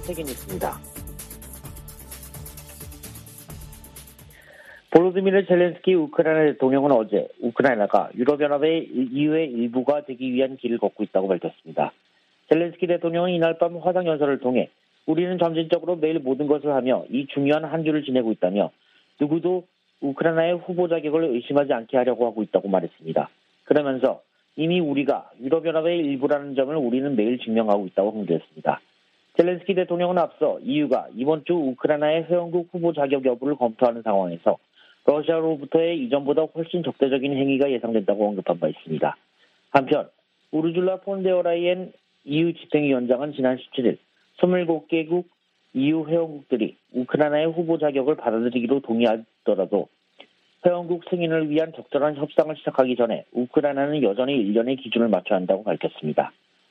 세계뉴스입니다. 보로디미르 젤렌스키 우크라이나 대통령은 어제 우크라이나가 유럽연합의 EU의 일부가 되기 위한 길을 걷고 있다고 밝혔습니다. 젤렌스키 대통령은 이날 밤 화상연설을 통해 우리는 점진적으로 매일 모든 것을 하며 이 중요한 한 주를 지내고 있다며 누구도 우크라이나의 후보 자격을 의심하지 않게 하려고 하고 있다고 말했습니다. 그러면서 이미 우리가 유럽연합의 일부라는 점을 우리는 매일 증명하고 있다고 강조했습니다. 젤렌스키 대통령은 앞서 EU가 이번 주 우크라이나의 회원국 후보 자격 여부를 검토하는 상황에서 러시아로부터의 이전보다 훨씬 적대적인 행위가 예상된다고 언급한 바 있습니다. 한편 우르줄라 폰데어라이엔 EU 집행위원장은 지난 17일 27개국 EU 회원국들이 우크라이나의 후보 자격을 받아들이기로 동의하더라도 회원국 승인을 위한 적절한 협상을 시작하기 전에 우크라이나는 여전히 1년의 기준을 맞춰야 한다고 밝혔습니다.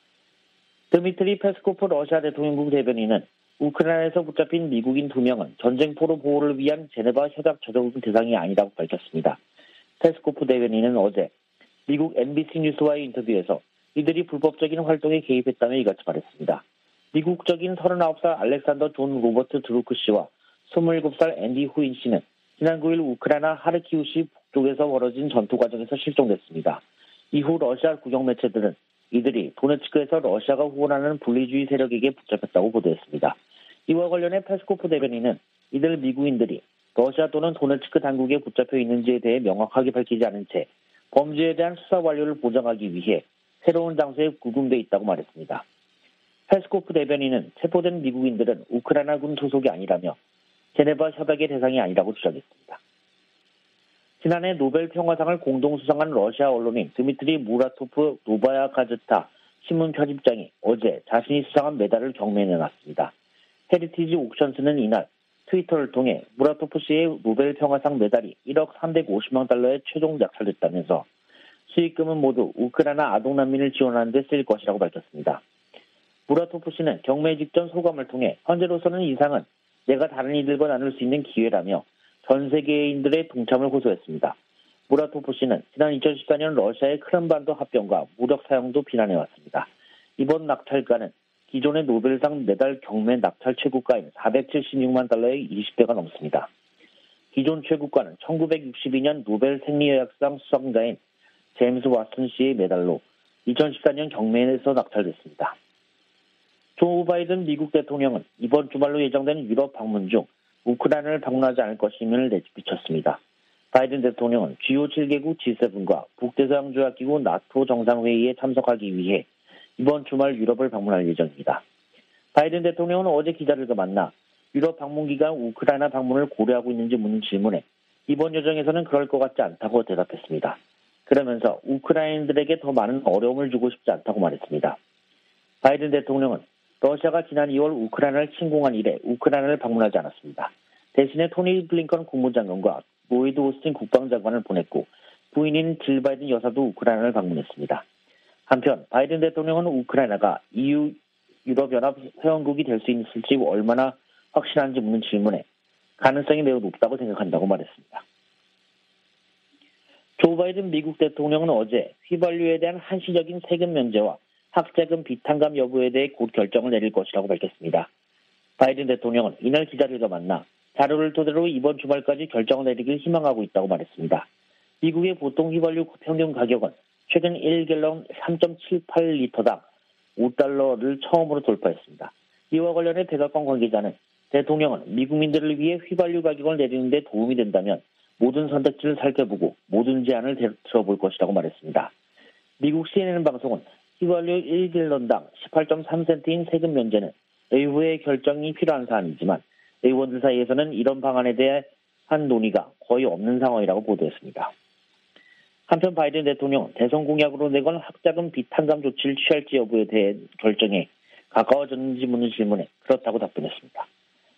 드미트리 페스코프 러시아 대통령국 대변인은 우크라이나에서 붙잡힌 미국인 2명은 전쟁포로 보호를 위한 제네바 협약 적용 대상이 아니라고 밝혔습니다. 페스코프 대변인은 어제 미국 MBC 뉴스와의 인터뷰에서 이들이 불법적인 활동에 개입했다며 이같이 말했습니다. 미국적인 39살 알렉산더 존 로버트 드루크 씨와 27살 앤디 후인 씨는 지난 9일 우크라이나 하르키우시 북쪽에서 벌어진 전투 과정에서 실종됐습니다. 이후 러시아 국영 매체들은 이들이 도네츠크에서 러시아가 후원하는 분리주의 세력에게 붙잡혔다고 보도했습니다. 이와 관련해 페스코프 대변인은 이들 미국인들이 러시아 또는 도네츠크 당국에 붙잡혀 있는지에 대해 명확하게 밝히지 않은 채 범죄에 대한 수사 완료를 보장하기 위해 새로운 장소에 구금돼 있다고 말했습니다. 페스코프 대변인은 체포된 미국인들은 우크라이나군 소속이 아니라며 제네바 협약의 대상이 아니라고 주장했습니다. 지난해 노벨 평화상을 공동 수상한 러시아 언론인 드미트리 무라토프 노바야 가제타 신문 편집장이 어제 자신이 수상한 메달을 경매에 내놨습니다. 헤리티지 옥션스는 이날 트위터를 통해 무라토프 씨의 노벨 평화상 메달이 1억 350만 달러에 최종 낙찰됐다면서 수익금은 모두 우크라이나 아동 난민을 지원하는 데 쓰일 것이라고 밝혔습니다. 무라토프 씨는 경매 직전 소감을 통해 현재로서는 이 상은 내가 다른 이들과 나눌 수 있는 기회라며 전 세계인들의 동참을 호소했습니다. 무라토프 씨는 지난 2014년 러시아의 크림반도 합병과 무력 사용도 비난해왔습니다. 이번 낙찰가는 기존의 노벨상 메달 경매 낙찰 최고가인 476만 달러의 20배가 넘습니다. 기존 최고가는 1962년 노벨 생리의학상 수상자인 제임스 왓슨 씨의 메달로 2014년 경매에서 낙찰됐습니다. 조 바이든 미국 대통령은 이번 주말로 예정된 유럽 방문 중 우크라이나를 방문하지 않을 것임을 내비쳤습니다. 바이든 대통령은 주요 7개국 G7과 북대서양조약기구 나토 정상회의에 참석하기 위해 이번 주말 유럽을 방문할 예정입니다. 바이든 대통령은 어제 기자들과 만나 유럽 방문 기간 우크라이나 방문을 고려하고 있는지 묻는 질문에 이번 여정에서는 그럴 것 같지 않다고 대답했습니다. 그러면서 우크라이나인들에게 더 많은 어려움을 주고 싶지 않다고 말했습니다. 바이든 대통령은 러시아가 지난 2월 우크라이나를 침공한 이래 우크라이나를 방문하지 않았습니다. 대신에 토니 블링컨 국무장관과 로이드 오스틴 국방장관을 보냈고 부인인 질 바이든 여사도 우크라이나를 방문했습니다. 한편 바이든 대통령은 우크라이나가 EU 유럽연합 회원국이 될 수 있을지 얼마나 확신한지 묻는 질문에 가능성이 매우 높다고 생각한다고 말했습니다. 조 바이든 미국 대통령은 어제 휘발유에 대한 한시적인 세금 면제와 학자금 비탄감 여부에 대해 곧 결정을 내릴 것이라고 밝혔습니다. 바이든 대통령은 이날 기자들과 만나 자료를 토대로 이번 주말까지 결정을 내리길 희망하고 있다고 말했습니다. 미국의 보통 휘발유 평균 가격은 최근 1갤런 3.78리터당 5달러를 처음으로 돌파했습니다. 이와 관련해 백악관 관계자는 대통령은 미국민들을 위해 휘발유 가격을 내리는 데 도움이 된다면 모든 선택지를 살펴보고 모든 제안을 들어볼 것이라고 말했습니다. 미국 CNN 방송은 휘발유 1갤런당 18.3센트인 세금 면제는 의회의 결정이 필요한 사안이지만 의원들 사이에서는 이런 방안에 대한 논의가 거의 없는 상황이라고 보도했습니다. 한편 바이든 대통령은 대선 공약으로 내건 학자금 비탄감 조치를 취할지 여부에 대해 결정에 가까워졌는지 묻는 질문에 그렇다고 답변했습니다.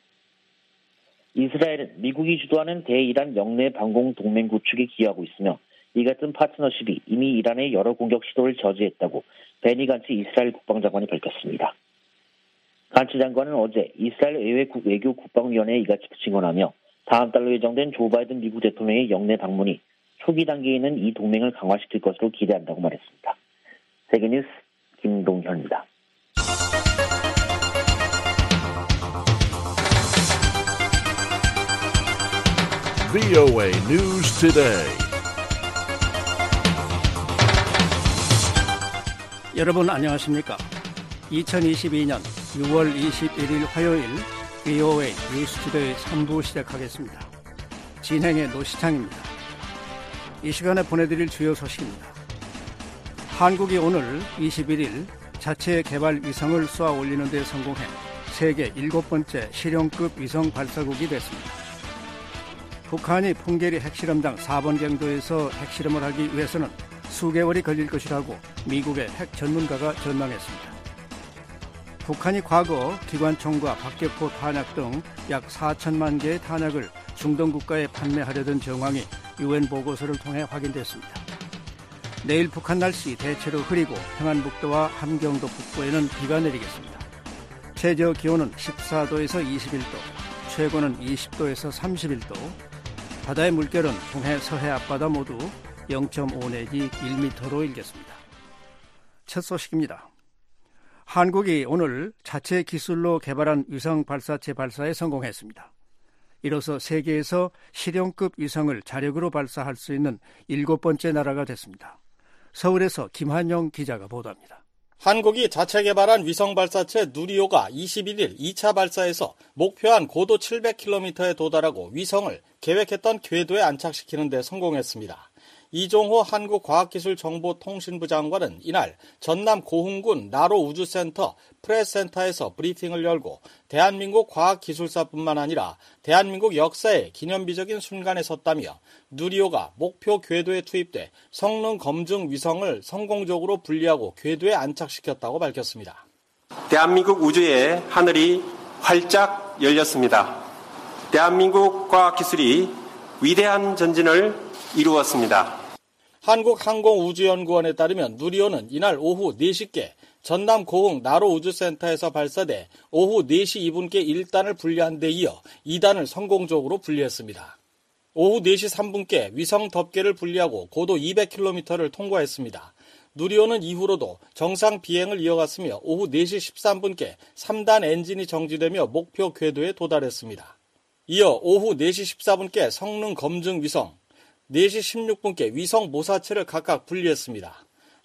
이스라엘은 미국이 주도하는 대이란 영내 방공 동맹 구축에 기여하고 있으며 이 같은 파트너십이 이미 이란의 여러 공격 시도를 저지했다고 베니 간츠 이스라엘 국방장관이 밝혔습니다. 간츠 장관은 어제 이스라엘 의회 외교 국방위원회에 이같이 증언하며 다음 달로 예정된 조 바이든 미국 대통령의 영내 방문이 초기 단계에는 이 동맹을 강화시킬 것으로 기대한다고 말했습니다. 세계뉴스 김동현입니다. VOA News Today. 여러분 안녕하십니까? 2022년 6월 21일 화요일 VOA 뉴스 투데이 3부 시작하겠습니다. 진행의 노시창입니다. 이 시간에 보내드릴 주요 소식입니다. 한국이 오늘 21일 자체 개발 위성을 쏘아 올리는 데 성공해 세계 7번째 실용급 위성 발사국이 됐습니다. 북한이 풍계리 핵실험장 4번 경도에서 핵실험을 하기 위해서는 수개월이 걸릴 것이라고 미국의 핵 전문가가 전망했습니다. 북한이 과거 기관총과 박격포 탄약 등 약 4천만 개의 탄약을 중동 국가에 판매하려던 정황이 UN 보고서를 통해 확인됐습니다. 내일 북한 날씨 대체로 흐리고 평안북도와 함경도 북부에는 비가 내리겠습니다. 최저 기온은 14도에서 21도, 최고는 20도에서 31도, 바다의 물결은 동해 서해 앞바다 모두 0.5 내지 1m로 일겠습니다. 첫 소식입니다. 한국이 오늘 자체 기술로 개발한 위성 발사체 발사에 성공했습니다. 이로써 세계에서 실용급 위성을 자력으로 발사할 수 있는 7번째 나라가 됐습니다. 서울에서 김한영 기자가 보도합니다. 한국이 자체 개발한 위성 발사체 누리호가 21일 2차 발사에서 목표한 고도 700km에 도달하고 위성을 계획했던 궤도에 안착시키는 데 성공했습니다. 이종호 한국과학기술정보통신부 장관은 이날 전남 고흥군 나로 우주센터 프레스센터에서 브리핑을 열고 대한민국 과학기술사뿐만 아니라 대한민국 역사의 기념비적인 순간에 섰다며 누리호가 목표 궤도에 투입돼 성능 검증 위성을 성공적으로 분리하고 궤도에 안착시켰다고 밝혔습니다. 대한민국 우주의 하늘이 활짝 열렸습니다. 대한민국 과학기술이 위대한 전진을 이루었습니다. 한국항공우주연구원에 따르면 누리호는 이날 오후 4시께 전남 고흥 나로 우주센터에서 발사돼 오후 4시 2분께 1단을 분리한 데 이어 2단을 성공적으로 분리했습니다. 오후 4시 3분께 위성 덮개를 분리하고 고도 200km를 통과했습니다. 누리호는 이후로도 정상 비행을 이어갔으며 오후 4시 13분께 3단 엔진이 정지되며 목표 궤도에 도달했습니다. 이어 오후 4시 14분께 성능 검증 위성, 4시 16분께 위성 모사체를 각각 분리했습니다.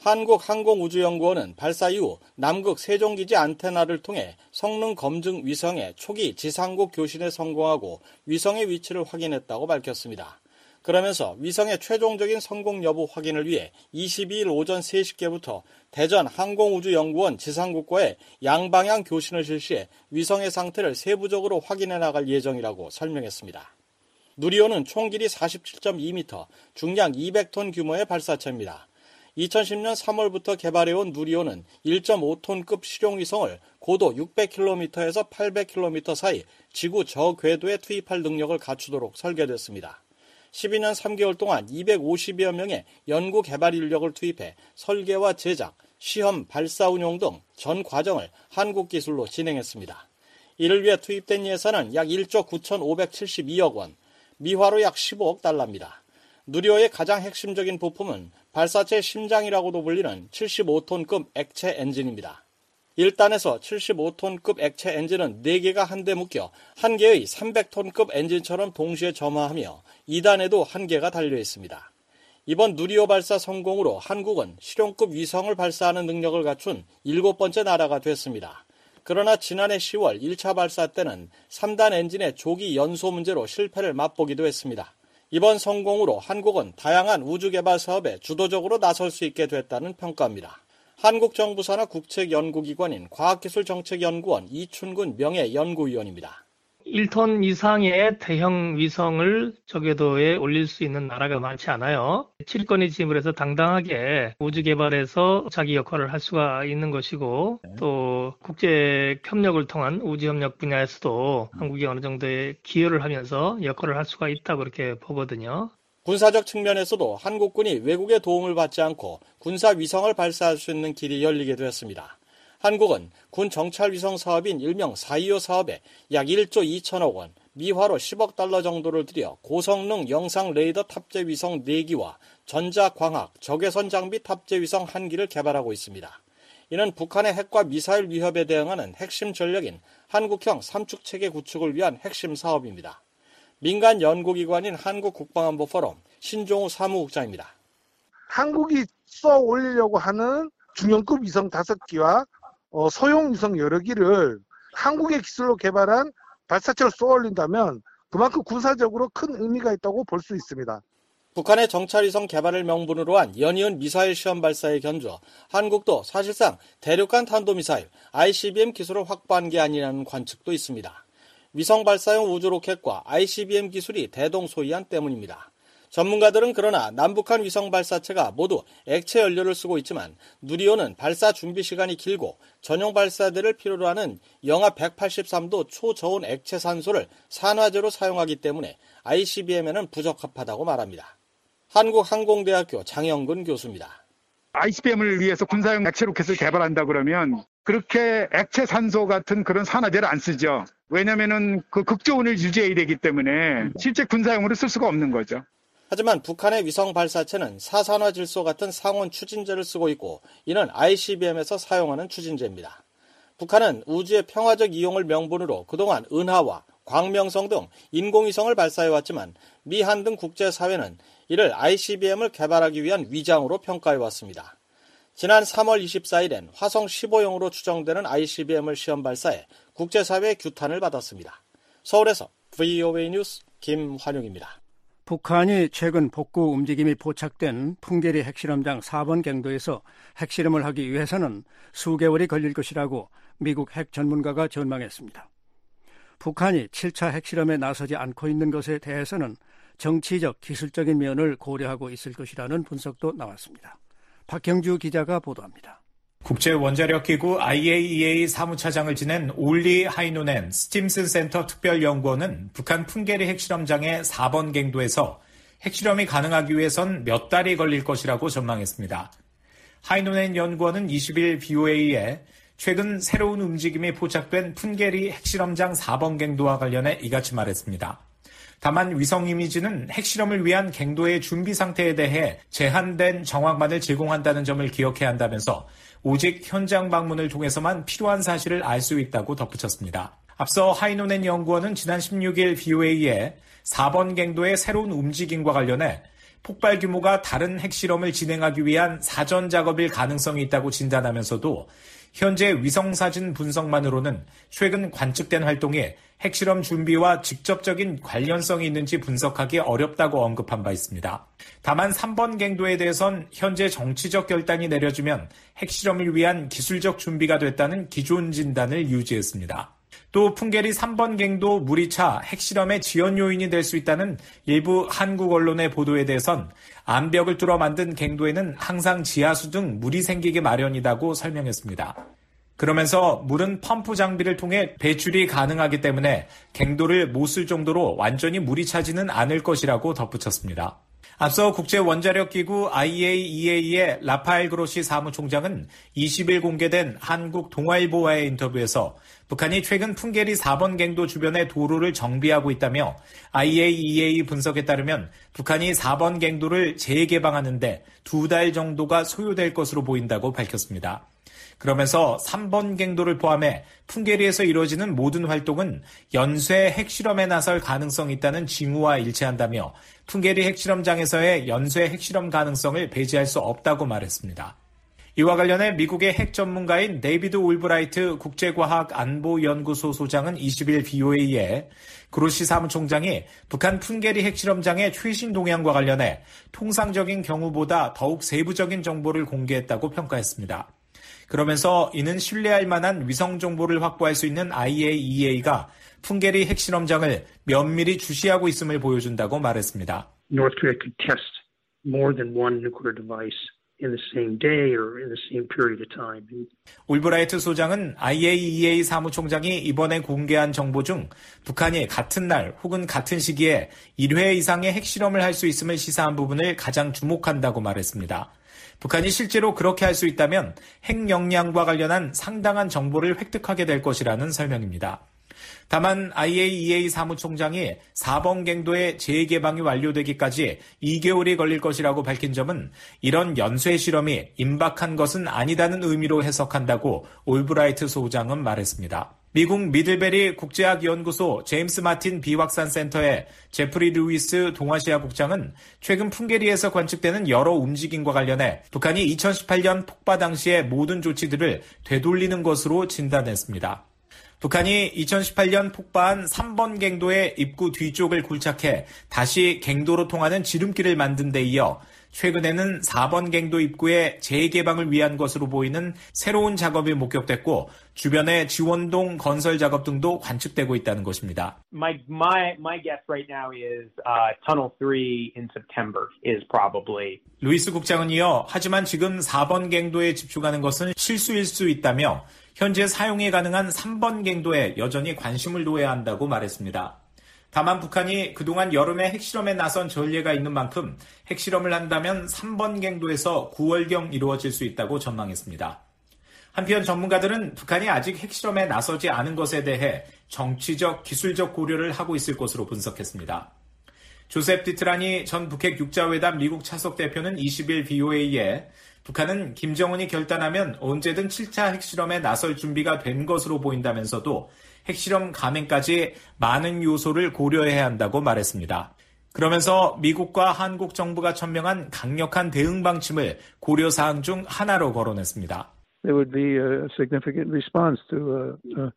한국항공우주연구원은 발사 이후 남극 세종기지 안테나를 통해 성능 검증 위성의 초기 지상국 교신에 성공하고 위성의 위치를 확인했다고 밝혔습니다. 그러면서 위성의 최종적인 성공 여부 확인을 위해 22일 오전 3시께부터 대전 항공우주연구원 지상국과의 양방향 교신을 실시해 위성의 상태를 세부적으로 확인해 나갈 예정이라고 설명했습니다. 누리호는 총 길이 47.2m, 중량 200톤 규모의 발사체입니다. 2010년 3월부터 개발해온 누리호는 1.5톤급 실용위성을 고도 600km에서 800km 사이 지구 저궤도에 투입할 능력을 갖추도록 설계됐습니다. 12년 3개월 동안 250여 명의 연구 개발 인력을 투입해 설계와 제작, 시험, 발사 운용 등 전 과정을 한국 기술로 진행했습니다. 이를 위해 투입된 예산은 약 1조 9,572억 원, 미화로 약 15억 달러입니다. 누리호의 가장 핵심적인 부품은 발사체 심장이라고도 불리는 75톤급 액체 엔진입니다. 1단에서 75톤급 액체 엔진은 4개가 한데 묶여 한 개의 300톤급 엔진처럼 동시에 점화하며 2단에도 한 개가 달려 있습니다. 이번 누리호 발사 성공으로 한국은 실용급 위성을 발사하는 능력을 갖춘 7번째 나라가 됐습니다. 그러나 지난해 10월 1차 발사 때는 3단 엔진의 조기 연소 문제로 실패를 맛보기도 했습니다. 이번 성공으로 한국은 다양한 우주개발 사업에 주도적으로 나설 수 있게 됐다는 평가입니다. 한국 정부 산하 국책연구기관인 과학기술정책연구원 이춘근 명예연구위원입니다. 1톤 이상의 대형 위성을 저궤도에 올릴 수 있는 나라가 많지 않아요. 칠권이 지임을 해서 당당하게 우주 개발에서 자기 역할을 할 수가 있는 것이고 또 국제 협력을 통한 우주 협력 분야에서도 한국이 어느 정도의 기여를 하면서 역할을 할 수가 있다고 그렇게 보거든요. 군사적 측면에서도 한국군이 외국의 도움을 받지 않고 군사 위성을 발사할 수 있는 길이 열리게 되었습니다. 한국은 군 정찰위성 사업인 일명 4.25 사업에 약 1조 2천억 원, 미화로 10억 달러 정도를 들여 고성능 영상 레이더 탑재 위성 4기와 전자광학, 적외선 장비 탑재 위성 1기를 개발하고 있습니다. 이는 북한의 핵과 미사일 위협에 대응하는 핵심 전력인 한국형 삼축체계 구축을 위한 핵심 사업입니다. 민간 연구기관인 한국국방안보포럼 신종우 사무국장입니다. 한국이 쏘아 올리려고 하는 중형급 위성 5기와 소형 위성 여러 기를 한국의 기술로 개발한 발사체로 쏘아 올린다면 그만큼 군사적으로 큰 의미가 있다고 볼 수 있습니다. 북한의 정찰위성 개발을 명분으로 한 연이은 미사일 시험 발사에 견주어 한국도 사실상 대륙간 탄도미사일 ICBM 기술을 확보한 게 아니라는 관측도 있습니다. 위성 발사용 우주로켓과 ICBM 기술이 대동소이한 때문입니다. 전문가들은 그러나 남북한 위성 발사체가 모두 액체 연료를 쓰고 있지만 누리호는 발사 준비 시간이 길고 전용 발사대를 필요로 하는 영하 183도 초저온 액체 산소를 산화제로 사용하기 때문에 ICBM에는 부적합하다고 말합니다. 한국항공대학교 장영근 교수입니다. ICBM을 위해서 군사용 액체 로켓을 개발한다 그러면 그렇게 액체 산소 같은 그런 산화제를 안 쓰죠. 왜냐면은 그 극저온을 유지해야 되기 때문에 실제 군사용으로 쓸 수가 없는 거죠. 하지만 북한의 위성 발사체는 사산화질소 같은 상온 추진제를 쓰고 있고 이는 ICBM에서 사용하는 추진제입니다. 북한은 우주의 평화적 이용을 명분으로 그동안 은하와 광명성 등 인공위성을 발사해왔지만 미한 등 국제사회는 이를 ICBM을 개발하기 위한 위장으로 평가해왔습니다. 지난 3월 24일엔 화성 15형으로 추정되는 ICBM을 시험 발사해 국제사회의 규탄을 받았습니다. 서울에서 VOA 뉴스 김환용입니다. 북한이 최근 복구 움직임이 포착된 풍계리 핵실험장 4번 갱도에서 핵실험을 하기 위해서는 수개월이 걸릴 것이라고 미국 핵 전문가가 전망했습니다. 북한이 7차 핵실험에 나서지 않고 있는 것에 대해서는 정치적, 기술적인 면을 고려하고 있을 것이라는 분석도 나왔습니다. 박경주 기자가 보도합니다. 국제원자력기구 IAEA 사무차장을 지낸 올리 하이노넨 스팀슨 센터 특별연구원은 북한 풍계리 핵실험장의 4번 갱도에서 핵실험이 가능하기 위해선 몇 달이 걸릴 것이라고 전망했습니다. 하이노넨 연구원은 20일 BOA에 최근 새로운 움직임이 포착된 풍계리 핵실험장 4번 갱도와 관련해 이같이 말했습니다. 다만 위성 이미지는 핵실험을 위한 갱도의 준비 상태에 대해 제한된 정황만을 제공한다는 점을 기억해야 한다면서 오직 현장 방문을 통해서만 필요한 사실을 알 수 있다고 덧붙였습니다. 앞서 하이노넨 연구원은 지난 16일 BOA에 4번 갱도의 새로운 움직임과 관련해 폭발 규모가 다른 핵실험을 진행하기 위한 사전 작업일 가능성이 있다고 진단하면서도 현재 위성사진 분석만으로는 최근 관측된 활동에 핵실험 준비와 직접적인 관련성이 있는지 분석하기 어렵다고 언급한 바 있습니다. 다만 3번 갱도에 대해선 현재 정치적 결단이 내려지면 핵실험을 위한 기술적 준비가 됐다는 기존 진단을 유지했습니다. 또 풍계리 3번 갱도 물이차 핵실험의 지연 요인이 될 수 있다는 일부 한국 언론의 보도에 대해선 암벽을 뚫어 만든 갱도에는 항상 지하수 등 물이 생기기 마련이라고 설명했습니다. 그러면서 물은 펌프 장비를 통해 배출이 가능하기 때문에 갱도를 못 쓸 정도로 완전히 물이 차지는 않을 것이라고 덧붙였습니다. 앞서 국제원자력기구 IAEA의 라파엘 그로시 사무총장은 20일 공개된 한국 동아일보와의 인터뷰에서 북한이 최근 풍계리 4번 갱도 주변의 도로를 정비하고 있다며 IAEA 분석에 따르면 북한이 4번 갱도를 재개방하는데 2달 정도가 소요될 것으로 보인다고 밝혔습니다. 그러면서 3번 갱도를 포함해 풍계리에서 이루어지는 모든 활동은 연쇄 핵실험에 나설 가능성이 있다는 징후와 일치한다며 풍계리 핵실험장에서의 연쇄 핵실험 가능성을 배제할 수 없다고 말했습니다. 이와 관련해 미국의 핵 전문가인 데이비드 올브라이트 국제과학안보연구소 소장은 20일 BOA에 그로시 사무총장이 북한 풍계리 핵실험장의 최신 동향과 관련해 통상적인 경우보다 더욱 세부적인 정보를 공개했다고 평가했습니다. 그러면서 이는 신뢰할 만한 위성 정보를 확보할 수 있는 IAEA가 풍계리 핵실험장을 면밀히 주시하고 있음을 보여준다고 말했습니다. North Korea could test more than one nuclear device in the same day or in the same period of time. 올브라이트 소장은 IAEA 사무총장이 이번에 공개한 정보 중 북한이 같은 날 혹은 같은 시기에 1회 이상의 핵실험을 할 수 있음을 시사한 부분을 가장 주목한다고 말했습니다. 북한이 실제로 그렇게 할 수 있다면 핵 역량과 관련한 상당한 정보를 획득하게 될 것이라는 설명입니다. 다만 IAEA 사무총장이 4번 갱도의 재개방이 완료되기까지 2개월이 걸릴 것이라고 밝힌 점은 이런 연쇄 실험이 임박한 것은 아니다는 의미로 해석한다고 올브라이트 소장은 말했습니다. 미국 미들베리 국제학연구소 제임스 마틴 비확산센터의 제프리 루이스 동아시아 국장은 최근 풍계리에서 관측되는 여러 움직임과 관련해 북한이 2018년 폭파 당시의 모든 조치들을 되돌리는 것으로 진단했습니다. 북한이 2018년 폭파한 3번 갱도의 입구 뒤쪽을 굴착해 다시 갱도로 통하는 지름길을 만든 데 이어 최근에는 4번 갱도 입구의 재개방을 위한 것으로 보이는 새로운 작업이 목격됐고 주변의 지원동 건설 작업 등도 관측되고 있다는 것입니다. My guess right now is Tunnel 3 in September is probably. 루이스 국장은 이어 하지만 지금 4번 갱도에 집중하는 것은 실수일 수 있다며 현재 사용이 가능한 3번 갱도에 여전히 관심을 둬야 한다고 말했습니다. 다만 북한이 그동안 여름에 핵실험에 나선 전례가 있는 만큼 핵실험을 한다면 3번 갱도에서 9월경 이루어질 수 있다고 전망했습니다. 한편 전문가들은 북한이 아직 핵실험에 나서지 않은 것에 대해 정치적, 기술적 고려를 하고 있을 것으로 분석했습니다. 조셉 디트라니 전 북핵 육자회담 미국 차석 대표는 20일 VOA에 북한은 김정은이 결단하면 언제든 7차 핵실험에 나설 준비가 된 것으로 보인다면서도 핵실험 감행까지 많은 요소를 고려해야 한다고 말했습니다. 그러면서 미국과 한국 정부가 천명한 강력한 대응 방침을 고려사항 중 하나로 거론했습니다. There would be a significant response to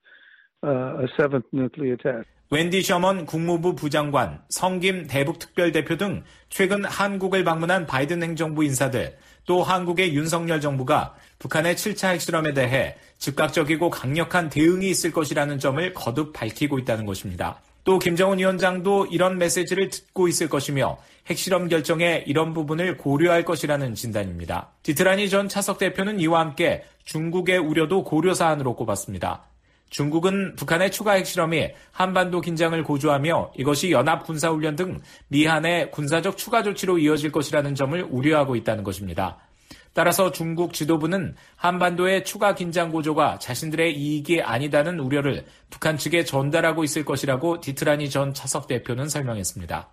a seventh nuclear attack. 웬디 셔먼 국무부 부장관, 성김 대북특별대표 등 최근 한국을 방문한 바이든 행정부 인사들, 또 한국의 윤석열 정부가 북한의 7차 핵실험에 대해 즉각적이고 강력한 대응이 있을 것이라는 점을 거듭 밝히고 있다는 것입니다. 또 김정은 위원장도 이런 메시지를 듣고 있을 것이며 핵실험 결정에 이런 부분을 고려할 것이라는 진단입니다. 디트라니 전 차석 대표는 이와 함께 중국의 우려도 고려사안으로 꼽았습니다. 중국은 북한의 추가 핵실험이 한반도 긴장을 고조하며 이것이 연합군사훈련 등 미한의 군사적 추가 조치로 이어질 것이라는 점을 우려하고 있다는 것입니다. 따라서 중국 지도부는 한반도의 추가 긴장 고조가 자신들의 이익이 아니다는 우려를 북한 측에 전달하고 있을 것이라고 디트라니 전 차석 대표는 설명했습니다.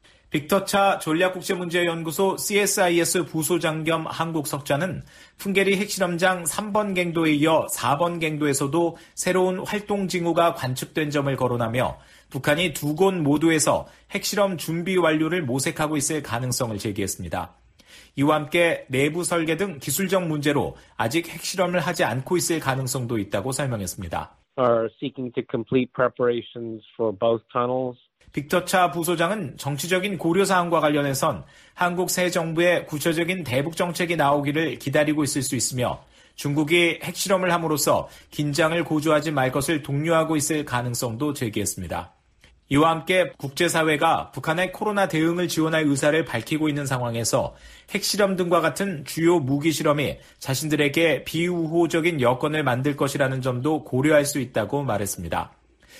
빅터차 전략국제문제연구소 CSIS 부소장 겸 한국 석좌는 풍계리 핵실험장 3번 갱도에 이어 4번 갱도에서도 새로운 활동 징후가 관측된 점을 거론하며 북한이 두 곳 모두에서 핵실험 준비 완료를 모색하고 있을 가능성을 제기했습니다. 이와 함께 내부 설계 등 기술적 문제로 아직 핵실험을 하지 않고 있을 가능성도 있다고 설명했습니다. Are seeking to complete preparations for both tunnels. 빅터차 부소장은 정치적인 고려사항과 관련해선 한국 새 정부의 구체적인 대북 정책이 나오기를 기다리고 있을 수 있으며 중국이 핵실험을 함으로써 긴장을 고조하지 말 것을 독려하고 있을 가능성도 제기했습니다. 이와 함께 국제사회가 북한의 코로나 대응을 지원할 의사를 밝히고 있는 상황에서 핵실험 등과 같은 주요 무기 실험이 자신들에게 비우호적인 여건을 만들 것이라는 점도 고려할 수 있다고 말했습니다.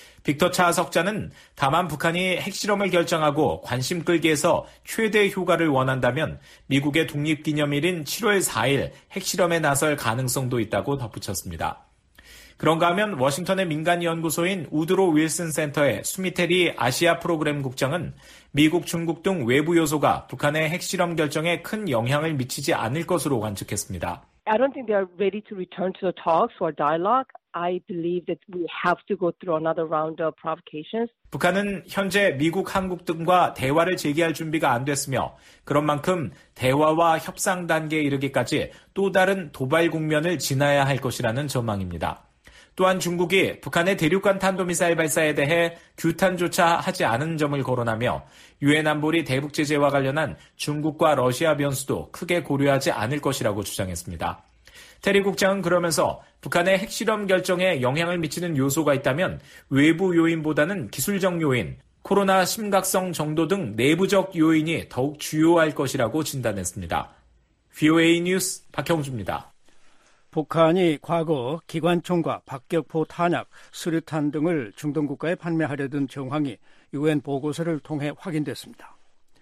빅터차 석자는 다만 북한이 핵실험을 결정하고 관심 끌기에서 최대 효과를 원한다면 미국의 독립기념일인 7월 4일 핵실험에 나설 가능성도 있다고 덧붙였습니다. 그런가 하면 워싱턴의 민간연구소인 우드로 윌슨 센터의 수미테리 아시아 프로그램 국장은 미국, 중국 등 외부 요소가 북한의 핵실험 결정에 큰 영향을 미치지 않을 것으로 관측했습니다. I don't think they are ready to return to the talks or dialogue. I believe that we have to go through another round of provocations. 북한은 현재 미국, 한국 등과 대화를 재개할 준비가 안 됐으며 그런 만큼 대화와 협상 단계에 이르기까지 또 다른 도발 국면을 지나야 할 것이라는 전망입니다. 또한 중국이 북한의 대륙간 탄도미사일 발사에 대해 규탄조차 하지 않은 점을 거론하며 유엔 안보리 대북 제재와 관련한 중국과 러시아 변수도 크게 고려하지 않을 것이라고 주장했습니다. 테리 국장은 그러면서 북한의 핵실험 결정에 영향을 미치는 요소가 있다면 외부 요인보다는 기술적 요인, 코로나 심각성 정도 등 내부적 요인이 더욱 주요할 것이라고 진단했습니다. VOA 뉴스 박형주입니다. 북한이 과거 기관총과 박격포 탄약, 수류탄 등을 중동 국가에 판매하려던 정황이 유엔 보고서를 통해 확인됐습니다.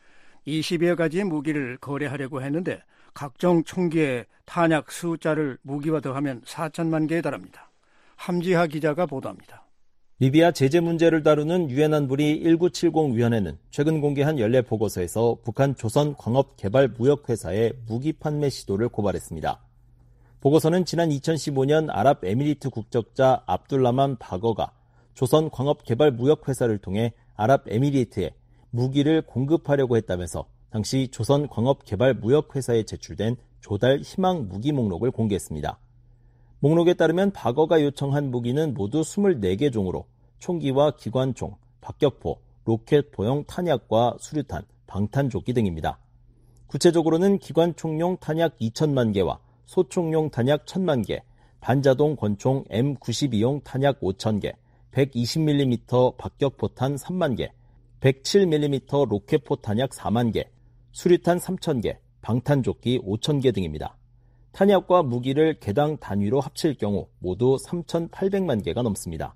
20여 가지 무기를 거래하려고 했는데 각종 총기의 탄약 숫자를 무기와 더하면 4천만 개에 달합니다. 함지하 기자가 보도합니다. 리비아 제재 문제를 다루는 유엔 안보리 1970위원회는 최근 공개한 연례 보고서에서 북한 조선광업개발무역회사의 무기 판매 시도를 고발했습니다. 보고서는 지난 2015년 아랍에미리트 국적자 압둘라만 바거가 조선광업개발무역회사를 통해 아랍에미리트에 무기를 공급하려고 했다면서 당시 조선광업개발무역회사에 제출된 조달 희망 무기 목록을 공개했습니다. 목록에 따르면 바거가 요청한 무기는 모두 24개 종으로 총기와 기관총, 박격포, 로켓포용 탄약과 수류탄, 방탄조끼 등입니다. 구체적으로는 기관총용 탄약 2천만 개와 소총용 탄약 1,000만 개, 반자동 권총 M92용 탄약 5천 개, 120mm 박격포탄 3만 개, 107mm 로켓포 탄약 4만 개, 수류탄 3천 개, 방탄조끼 5천 개 등입니다. 탄약과 무기를 개당 단위로 합칠 경우 모두 3,800만 개가 넘습니다.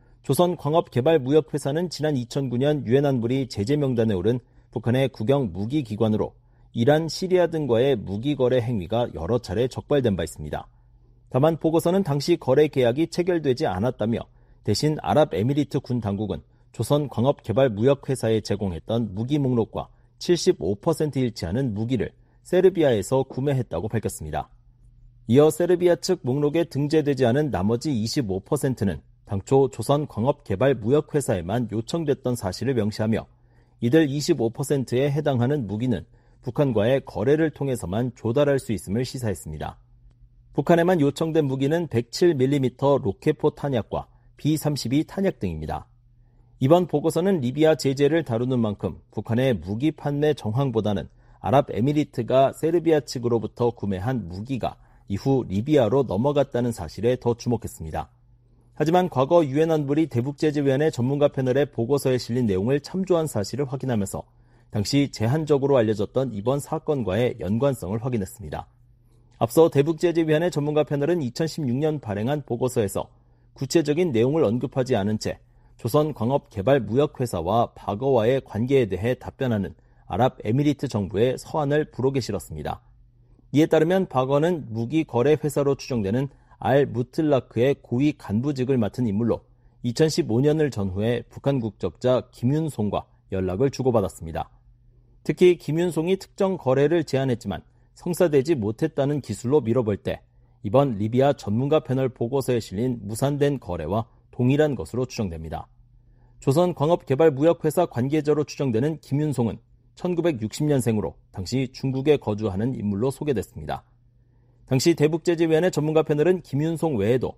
조선광업개발무역회사는 지난 2009년 유엔 안보리 제재 명단에 오른 북한의 국영 무기기관으로 이란, 시리아 등과의 무기거래 행위가 여러 차례 적발된 바 있습니다. 다만 보고서는 당시 거래 계약이 체결되지 않았다며 대신 아랍에미리트 군 당국은 조선광업개발무역회사에 제공했던 무기 목록과 75% 일치하는 무기를 세르비아에서 구매했다고 밝혔습니다. 이어 세르비아 측 목록에 등재되지 않은 나머지 25%는 당초 조선광업개발무역회사에만 요청됐던 사실을 명시하며 이들 25%에 해당하는 무기는 북한과의 거래를 통해서만 조달할 수 있음을 시사했습니다. 북한에만 요청된 무기는 107mm 로켓포 탄약과 B-32 탄약 등입니다. 이번 보고서는 리비아 제재를 다루는 만큼 북한의 무기 판매 정황보다는 아랍에미리트가 세르비아 측으로부터 구매한 무기가 이후 리비아로 넘어갔다는 사실에 더 주목했습니다. 하지만 과거 유엔 안보리 대북제재위원회 전문가 패널의 보고서에 실린 내용을 참조한 사실을 확인하면서 당시 제한적으로 알려졌던 이번 사건과의 연관성을 확인했습니다. 앞서 대북제재위원회 전문가 패널은 2016년 발행한 보고서에서 구체적인 내용을 언급하지 않은 채 조선광업개발무역회사와 바거와의 관계에 대해 답변하는 아랍에미리트 정부의 서한을 부록에 실었습니다. 이에 따르면 바거는 무기 거래 회사로 추정되는 알 무틀라크의 고위 간부직을 맡은 인물로 2015년을 전후해 북한 국적자 김윤송과 연락을 주고받았습니다. 특히 김윤송이 특정 거래를 제안했지만 성사되지 못했다는 기술로 밀어볼 때 이번 리비아 전문가 패널 보고서에 실린 무산된 거래와 동일한 것으로 추정됩니다. 조선광업개발무역회사 관계자로 추정되는 김윤송은 1960년생으로 당시 중국에 거주하는 인물로 소개됐습니다. 당시 대북제재위원회 전문가 패널은 김윤송 외에도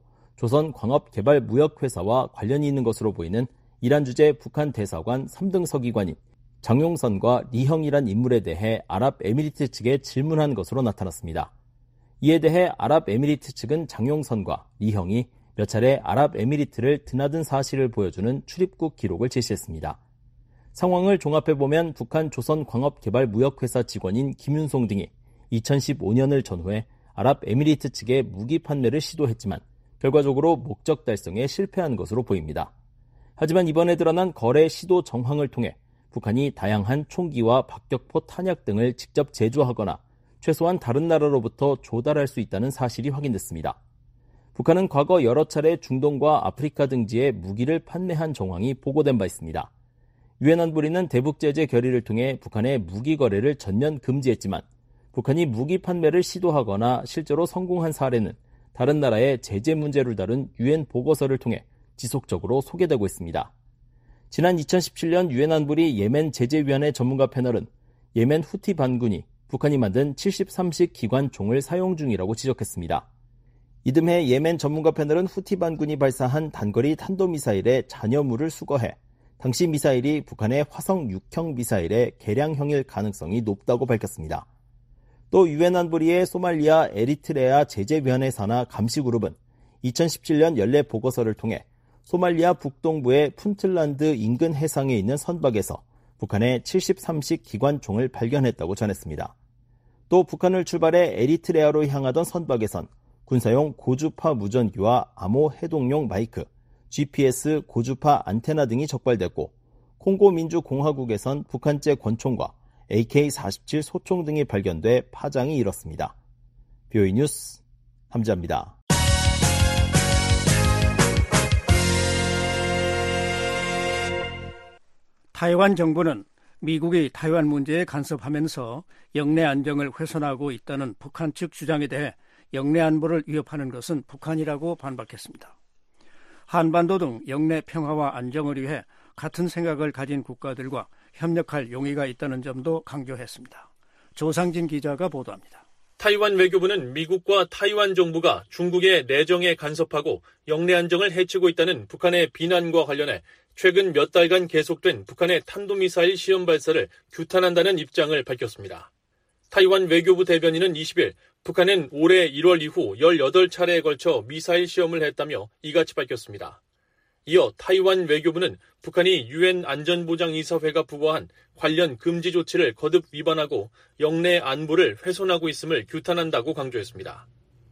조선광업개발무역회사와 관련이 있는 것으로 보이는 이란 주재 북한 대사관 3등 서기관인 장용선과 리형이란 인물에 대해 아랍에미리트 측에 질문한 것으로 나타났습니다. 이에 대해 아랍에미리트 측은 장용선과 리형이 몇 차례 아랍에미리트를 드나든 사실을 보여주는 출입국 기록을 제시했습니다. 상황을 종합해보면 북한 조선광업개발무역회사 직원인 김윤송 등이 2015년을 전후해 아랍에미리트 측에 무기 판매를 시도했지만 결과적으로 목적 달성에 실패한 것으로 보입니다. 하지만 이번에 드러난 거래 시도 정황을 통해 북한이 다양한 총기와 박격포 탄약 등을 직접 제조하거나 최소한 다른 나라로부터 조달할 수 있다는 사실이 확인됐습니다. 북한은 과거 여러 차례 중동과 아프리카 등지에 무기를 판매한 정황이 보고된 바 있습니다. 유엔 안보리는 대북제재 결의를 통해 북한의 무기 거래를 전면 금지했지만 북한이 무기 판매를 시도하거나 실제로 성공한 사례는 다른 나라의 제재 문제를 다룬 유엔 보고서를 통해 지속적으로 소개되고 있습니다. 지난 2017년 유엔 안보리 예멘 제재위원회 전문가 패널은 예멘 후티 반군이 북한이 만든 73식 기관총을 사용 중이라고 지적했습니다. 이듬해 예멘 전문가 패널은 후티 반군이 발사한 단거리 탄도미사일의 잔여물을 수거해 당시 미사일이 북한의 화성 6형 미사일의 개량형일 가능성이 높다고 밝혔습니다. 또 유엔 안보리의 소말리아 에리트레아 제재위원회 산하 감시그룹은 2017년 연례 보고서를 통해 소말리아 북동부의 푼틀란드 인근 해상에 있는 선박에서 북한의 73식 기관총을 발견했다고 전했습니다. 또 북한을 출발해 에리트레아로 향하던 선박에선 군사용 고주파 무전기와 암호 해독용 마이크, GPS 고주파 안테나 등이 적발됐고 콩고 민주공화국에선 북한제 권총과 AK-47 소총 등이 발견돼 파장이 일었습니다. BOE 뉴스 함지아입니다. 타이완 정부는 미국이 타이완 문제에 간섭하면서 영내 안정을 훼손하고 있다는 북한 측 주장에 대해 영내 안보를 위협하는 것은 북한이라고 반박했습니다. 한반도 등 영내 평화와 안정을 위해 같은 생각을 가진 국가들과 협력할 용의가 있다는 점도 강조했습니다. 조상진 기자가 보도합니다. 타이완 외교부는 미국과 타이완 정부가 중국의 내정에 간섭하고 영내 안정을 해치고 있다는 북한의 비난과 관련해 최근 몇 달간 계속된 북한의 탄도미사일 시험 발사를 규탄한다는 입장을 밝혔습니다. 타이완 외교부 대변인은 20일 북한은 올해 1월 이후 18차례에 걸쳐 미사일 시험을 했다며 이같이 밝혔습니다. 이어 타이완 외교부는 북한이 유엔 안전보장이사회가 부과한 관련 금지 조치를 거듭 위반하고 영내 안보를 훼손하고 있음을 규탄한다고 강조했습니다.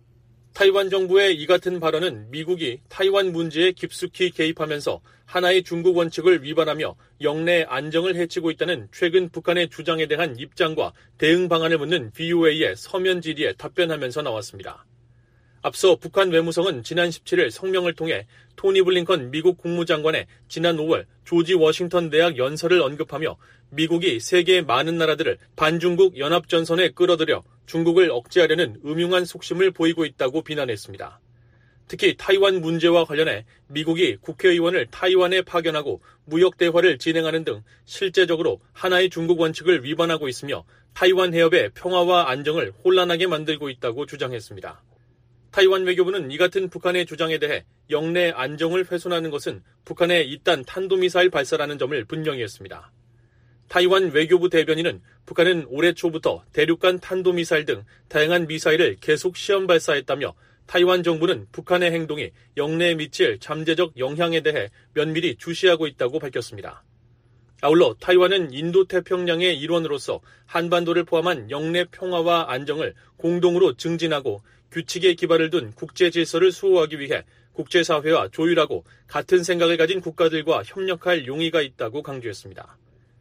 타이완 정부의 이 같은 발언은 미국이 타이완 문제에 깊숙이 개입하면서 하나의 중국 원칙을 위반하며 영내 안정을 해치고 있다는 최근 북한의 주장에 대한 입장과 대응 방안을 묻는 VOA의 서면 질의에 답변하면서 나왔습니다. 앞서 북한 외무성은 지난 17일 성명을 통해 토니 블링컨 미국 국무장관의 지난 5월 조지 워싱턴 대학 연설을 언급하며 미국이 세계의 많은 나라들을 반중국 연합전선에 끌어들여 중국을 억제하려는 음흉한 속심을 보이고 있다고 비난했습니다. 특히 타이완 문제와 관련해 미국이 국회의원을 타이완에 파견하고 무역 대화를 진행하는 등 실제적으로 하나의 중국 원칙을 위반하고 있으며 타이완 해협의 평화와 안정을 혼란하게 만들고 있다고 주장했습니다. 타이완 외교부는 이 같은 북한의 주장에 대해 영내 안정을 훼손하는 것은 북한의 잇단 탄도미사일 발사라는 점을 분명히 했습니다. 타이완 외교부 대변인은 북한은 올해 초부터 대륙간 탄도미사일 등 다양한 미사일을 계속 시험 발사했다며 타이완 정부는 북한의 행동이 영내에 미칠 잠재적 영향에 대해 면밀히 주시하고 있다고 밝혔습니다. 아울러 타이완은 인도태평양의 일원으로서 한반도를 포함한 영내 평화와 안정을 공동으로 증진하고 규칙에 기반을 둔 국제 질서를 수호하기 위해 국제사회와 조율하고 같은 생각을 가진 국가들과 협력할 용의가 있다고 강조했습니다.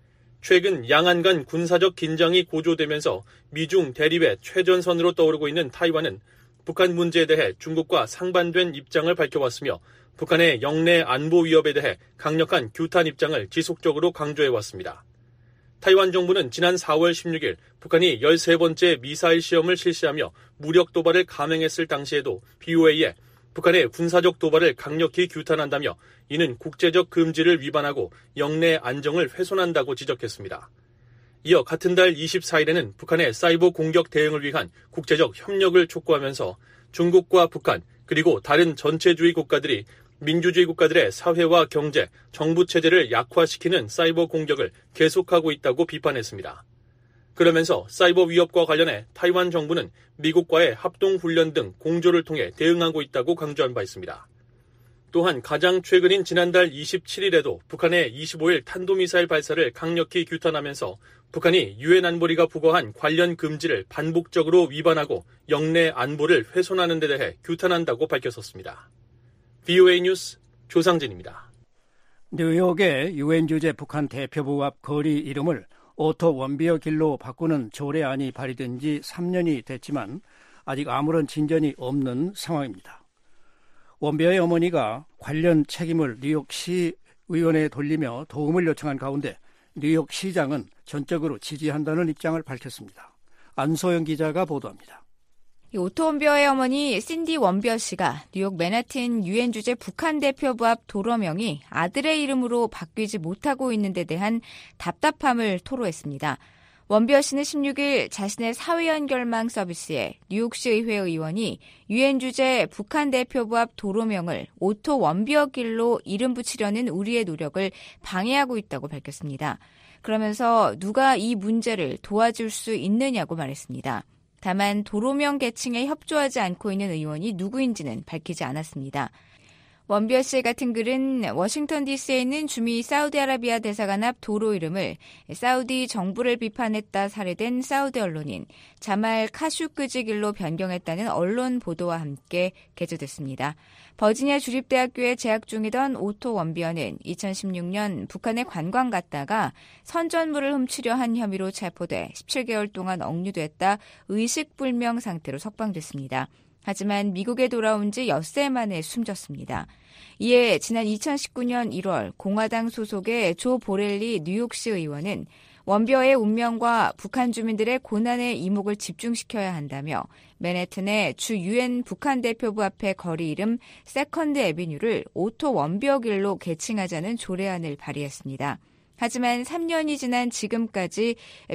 최근 양안 간 군사적 긴장이 고조되면서 미중 대립의 최전선으로 떠오르고 있는 타이완은 북한 문제에 대해 중국과 상반된 입장을 밝혀왔으며 북한의 영내 안보 위협에 대해 강력한 규탄 입장을 지속적으로 강조해왔습니다. 타이완 정부는 지난 4월 16일 북한이 13번째 미사일 시험을 실시하며 무력 도발을 감행했을 당시에도 VOA에 북한의 군사적 도발을 강력히 규탄한다며 이는 국제적 금지를 위반하고 영내 안정을 훼손한다고 지적했습니다. 이어 같은 달 24일에는 북한의 사이버 공격 대응을 위한 국제적 협력을 촉구하면서 중국과 북한 그리고 다른 전체주의 국가들이 민주주의 국가들의 사회와 경제, 정부 체제를 약화시키는 사이버 공격을 계속하고 있다고 비판했습니다. 그러면서 사이버 위협과 관련해 타이완 정부는 미국과의 합동훈련 등 공조를 통해 대응하고 있다고 강조한 바 있습니다. 또한 가장 최근인 지난달 27일에도 북한의 25일 탄도미사일 발사를 강력히 규탄하면서 북한이 유엔 안보리가 부과한 관련 금지를 반복적으로 위반하고 영내 안보를 훼손하는 데 대해 규탄한다고 밝혔었습니다. VOA 뉴스 조상진입니다. 뉴욕의 유엔 주재 북한 대표부 앞 거리 이름을 오토 원비어 길로 바꾸는 조례안이 발의된 지 3년이 됐지만 아직 아무런 진전이 없는 상황입니다. 원비어의 어머니가 관련 책임을 뉴욕시 의원에 돌리며 도움을 요청한 가운데 뉴욕시장은 전적으로 지지한다는 입장을 밝혔습니다. 안소영 기자가 보도합니다. 오토 원비어의 어머니 신디 원비어 씨가 뉴욕 맨하튼 유엔 주재 북한 대표부 앞 도로명이 아들의 이름으로 바뀌지 못하고 있는 데 대한 답답함을 토로했습니다. 원비어 씨는 16일 자신의 사회 연결망 서비스에 뉴욕시 의회 의원이 유엔 주재 북한 대표부 앞 도로명을 오토 원비어 길로 이름 붙이려는 우리의 노력을 방해하고 있다고 밝혔습니다. 그러면서 누가 이 문제를 도와줄 수 있느냐고 말했습니다. 다만 도로명 개칭에 협조하지 않고 있는 의원이 누구인지는 밝히지 않았습니다. 원비어 씨 같은 글은 워싱턴 DC에 있는 주미 사우디아라비아 대사관 앞 도로 이름을 사우디 정부를 비판했다 살해된 사우디 언론인 자말 카슈크지 길로 변경했다는 언론 보도와 함께 게재됐습니다. 버지니아 주립대학교에 재학 중이던 오토 원비어는 2016년 북한에 관광 갔다가 선전물을 훔치려 한 혐의로 체포돼 17개월 동안 억류됐다 의식불명 상태로 석방됐습니다. 하지만 미국에 돌아온 지 엿새 만에 숨졌습니다. 이에 지난 2019년 1월 공화당 소속의 조 보렐리 뉴욕시 의원은 원벼의 운명과 북한 주민들의 고난의 이목을 집중시켜야 한다며 맨해튼의 주 유엔 북한 대표부 앞의 거리 이름 세컨드 애비뉴를 오토 원벼길로 개칭하자는 조례안을 발의했습니다. 하지만 3년이 지난 지금까지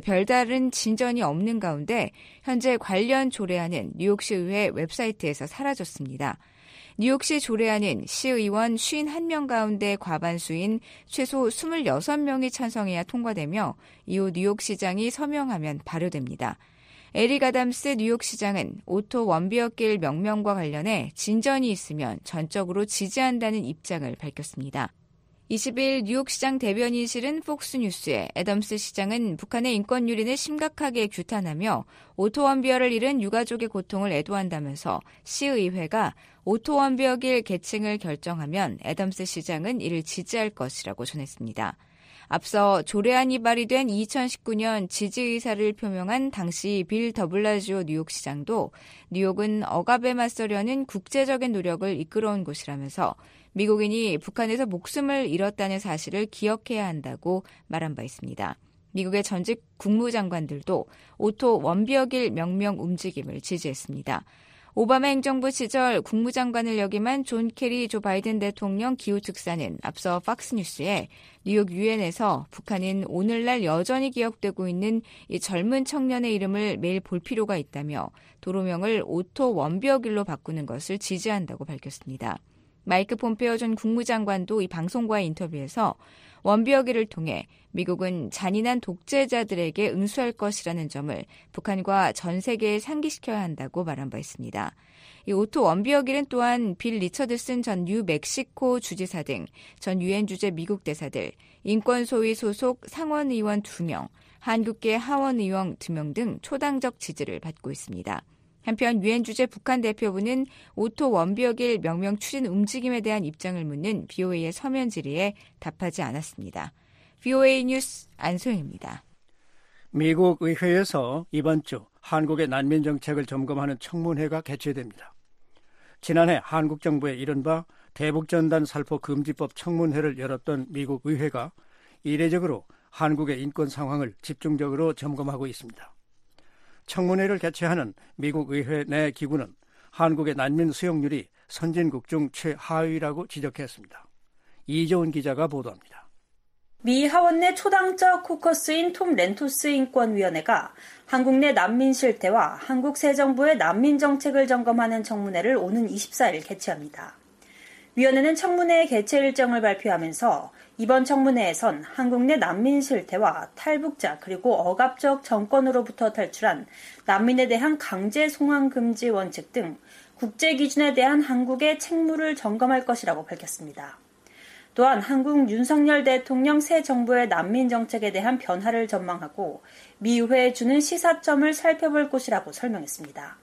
별다른 진전이 없는 가운데 현재 관련 조례안은 뉴욕시 의회 웹사이트에서 사라졌습니다. 뉴욕시 조례안은 시의원 51명 가운데 과반수인 최소 26명이 찬성해야 통과되며 이후 뉴욕시장이 서명하면 발효됩니다. 에릭 아담스 뉴욕시장은 오토 원비어길 명명과 관련해 진전이 있으면 전적으로 지지한다는 입장을 밝혔습니다. 20일 뉴욕시장 대변인 실은 폭스뉴스에 애덤스 시장은 북한의 인권 유린을 심각하게 규탄하며 오토 원비어를 잃은 유가족의 고통을 애도한다면서 시의회가 오토 원비어길 개칭을 결정하면 애덤스 시장은 이를 지지할 것이라고 전했습니다. 앞서 조례안이 발의된 2019년 지지 의사를 표명한 당시 빌 더블라지오 뉴욕시장도 뉴욕은 억압에 맞서려는 국제적인 노력을 이끌어온 곳이라면서 미국인이 북한에서 목숨을 잃었다는 사실을 기억해야 한다고 말한 바 있습니다. 미국의 전직 국무장관들도 오토 원비어길 명명 움직임을 지지했습니다. 오바마 행정부 시절 국무장관을 역임한 존 케리 조 바이든 대통령 기후특사는 앞서 팍스뉴스에 뉴욕 유엔에서 북한은 오늘날 여전히 기억되고 있는 이 젊은 청년의 이름을 매일 볼 필요가 있다며 도로명을 오토 원비어길로 바꾸는 것을 지지한다고 밝혔습니다. 마이크 폼페오 전 국무장관도 이 방송과의 인터뷰에서 원비어길을 통해 미국은 잔인한 독재자들에게 응수할 것이라는 점을 북한과 전 세계에 상기시켜야 한다고 말한 바 있습니다. 이 오토 원비어길은 또한 빌 리처드슨 전 뉴멕시코 주지사 등 전 유엔 주재 미국 대사들, 인권소위 소속 상원의원 2명, 한국계 하원의원 2명 등 초당적 지지를 받고 있습니다. 한편 유엔 주재 북한 대표부는 오토 원비어길 명명 추진 움직임에 대한 입장을 묻는 VOA의 서면 질의에 답하지 않았습니다. VOA 뉴스 안소영입니다. 미국 의회에서 이번 주 한국의 난민 정책을 점검하는 청문회가 개최됩니다. 지난해 한국 정부의 이른바 대북전단 살포 금지법 청문회를 열었던 미국 의회가 이례적으로 한국의 인권 상황을 집중적으로 점검하고 있습니다. 청문회를 개최하는 미국 의회 내 기구는 한국의 난민 수용률이 선진국 중 최하위라고 지적했습니다. 이재훈 기자가 보도합니다. 미 하원 내 초당적 코커스인 톰 렌토스 인권위원회가 한국 내 난민 실태와 한국 새 정부의 난민 정책을 점검하는 청문회를 오는 24일 개최합니다. 위원회는 청문회 개최 일정을 발표하면서 이번 청문회에선 한국 내 난민 실태와 탈북자 그리고 억압적 정권으로부터 탈출한 난민에 대한 강제 송환 금지 원칙 등 국제 기준에 대한 한국의 책무를 점검할 것이라고 밝혔습니다. 또한 한국 윤석열 대통령 새 정부의 난민 정책에 대한 변화를 전망하고 미 의회에 주는 시사점을 살펴볼 것이라고 설명했습니다.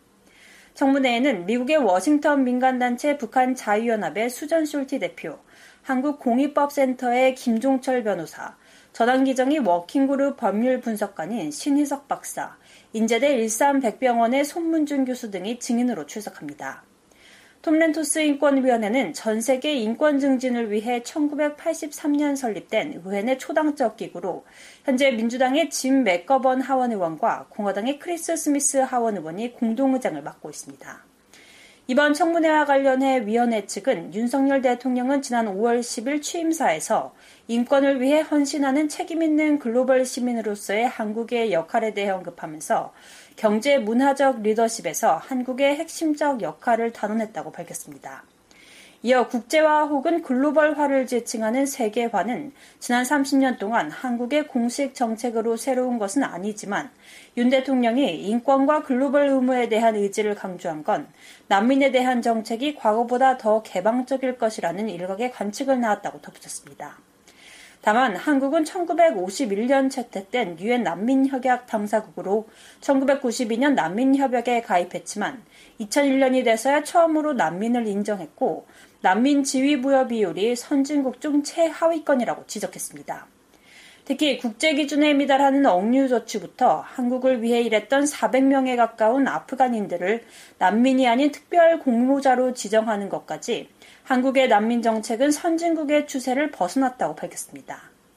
청문회에는 미국의 워싱턴 민간단체 북한 자유연합의 수전 숄티 대표, 한국공익법센터의 김종철 변호사, 전환기정이 워킹그룹 법률 분석관인 신희석 박사, 인제대 일산백병원의 손문준 교수 등이 증인으로 출석합니다. 톰 렌토스 인권위원회는 전 세계 인권 증진을 위해 1983년 설립된 의회 내 초당적 기구로 현재 민주당의 짐 맥거번 하원의원과 공화당의 크리스 스미스 하원의원이 공동의장을 맡고 있습니다. 이번 청문회와 관련해 위원회 측은 윤석열 대통령은 지난 5월 10일 취임사에서 인권을 위해 헌신하는 책임있는 글로벌 시민으로서의 한국의 역할에 대해 언급하면서 경제 문화적 리더십에서 한국의 핵심적 역할을 단언했다고 밝혔습니다. 이어 국제화 혹은 글로벌화를 지칭하는 세계화는 지난 30년 동안 한국의 공식 정책으로 새로운 것은 아니지만 윤 대통령이 인권과 글로벌 의무에 대한 의지를 강조한 건 난민에 대한 정책이 과거보다 더 개방적일 것이라는 일각의 관측을 낳았다고 덧붙였습니다. 다만 한국은 1951년 채택된 유엔 난민협약 당사국으로 1992년 난민협약에 가입했지만 2001년이 돼서야 처음으로 난민을 인정했고 난민 지위부여 비율이 선진국 중 최하위권이라고 지적했습니다. 특히 국제 기준에 미달하는 억류 조치부터 한국을 위해 일했던 400명에 가까운 아프간인들을 난민이 아닌 특별 공모자로 지정하는 것까지 한국의 난민 정책은 선진국의 추세를 벗어났다고 밝혔습니다.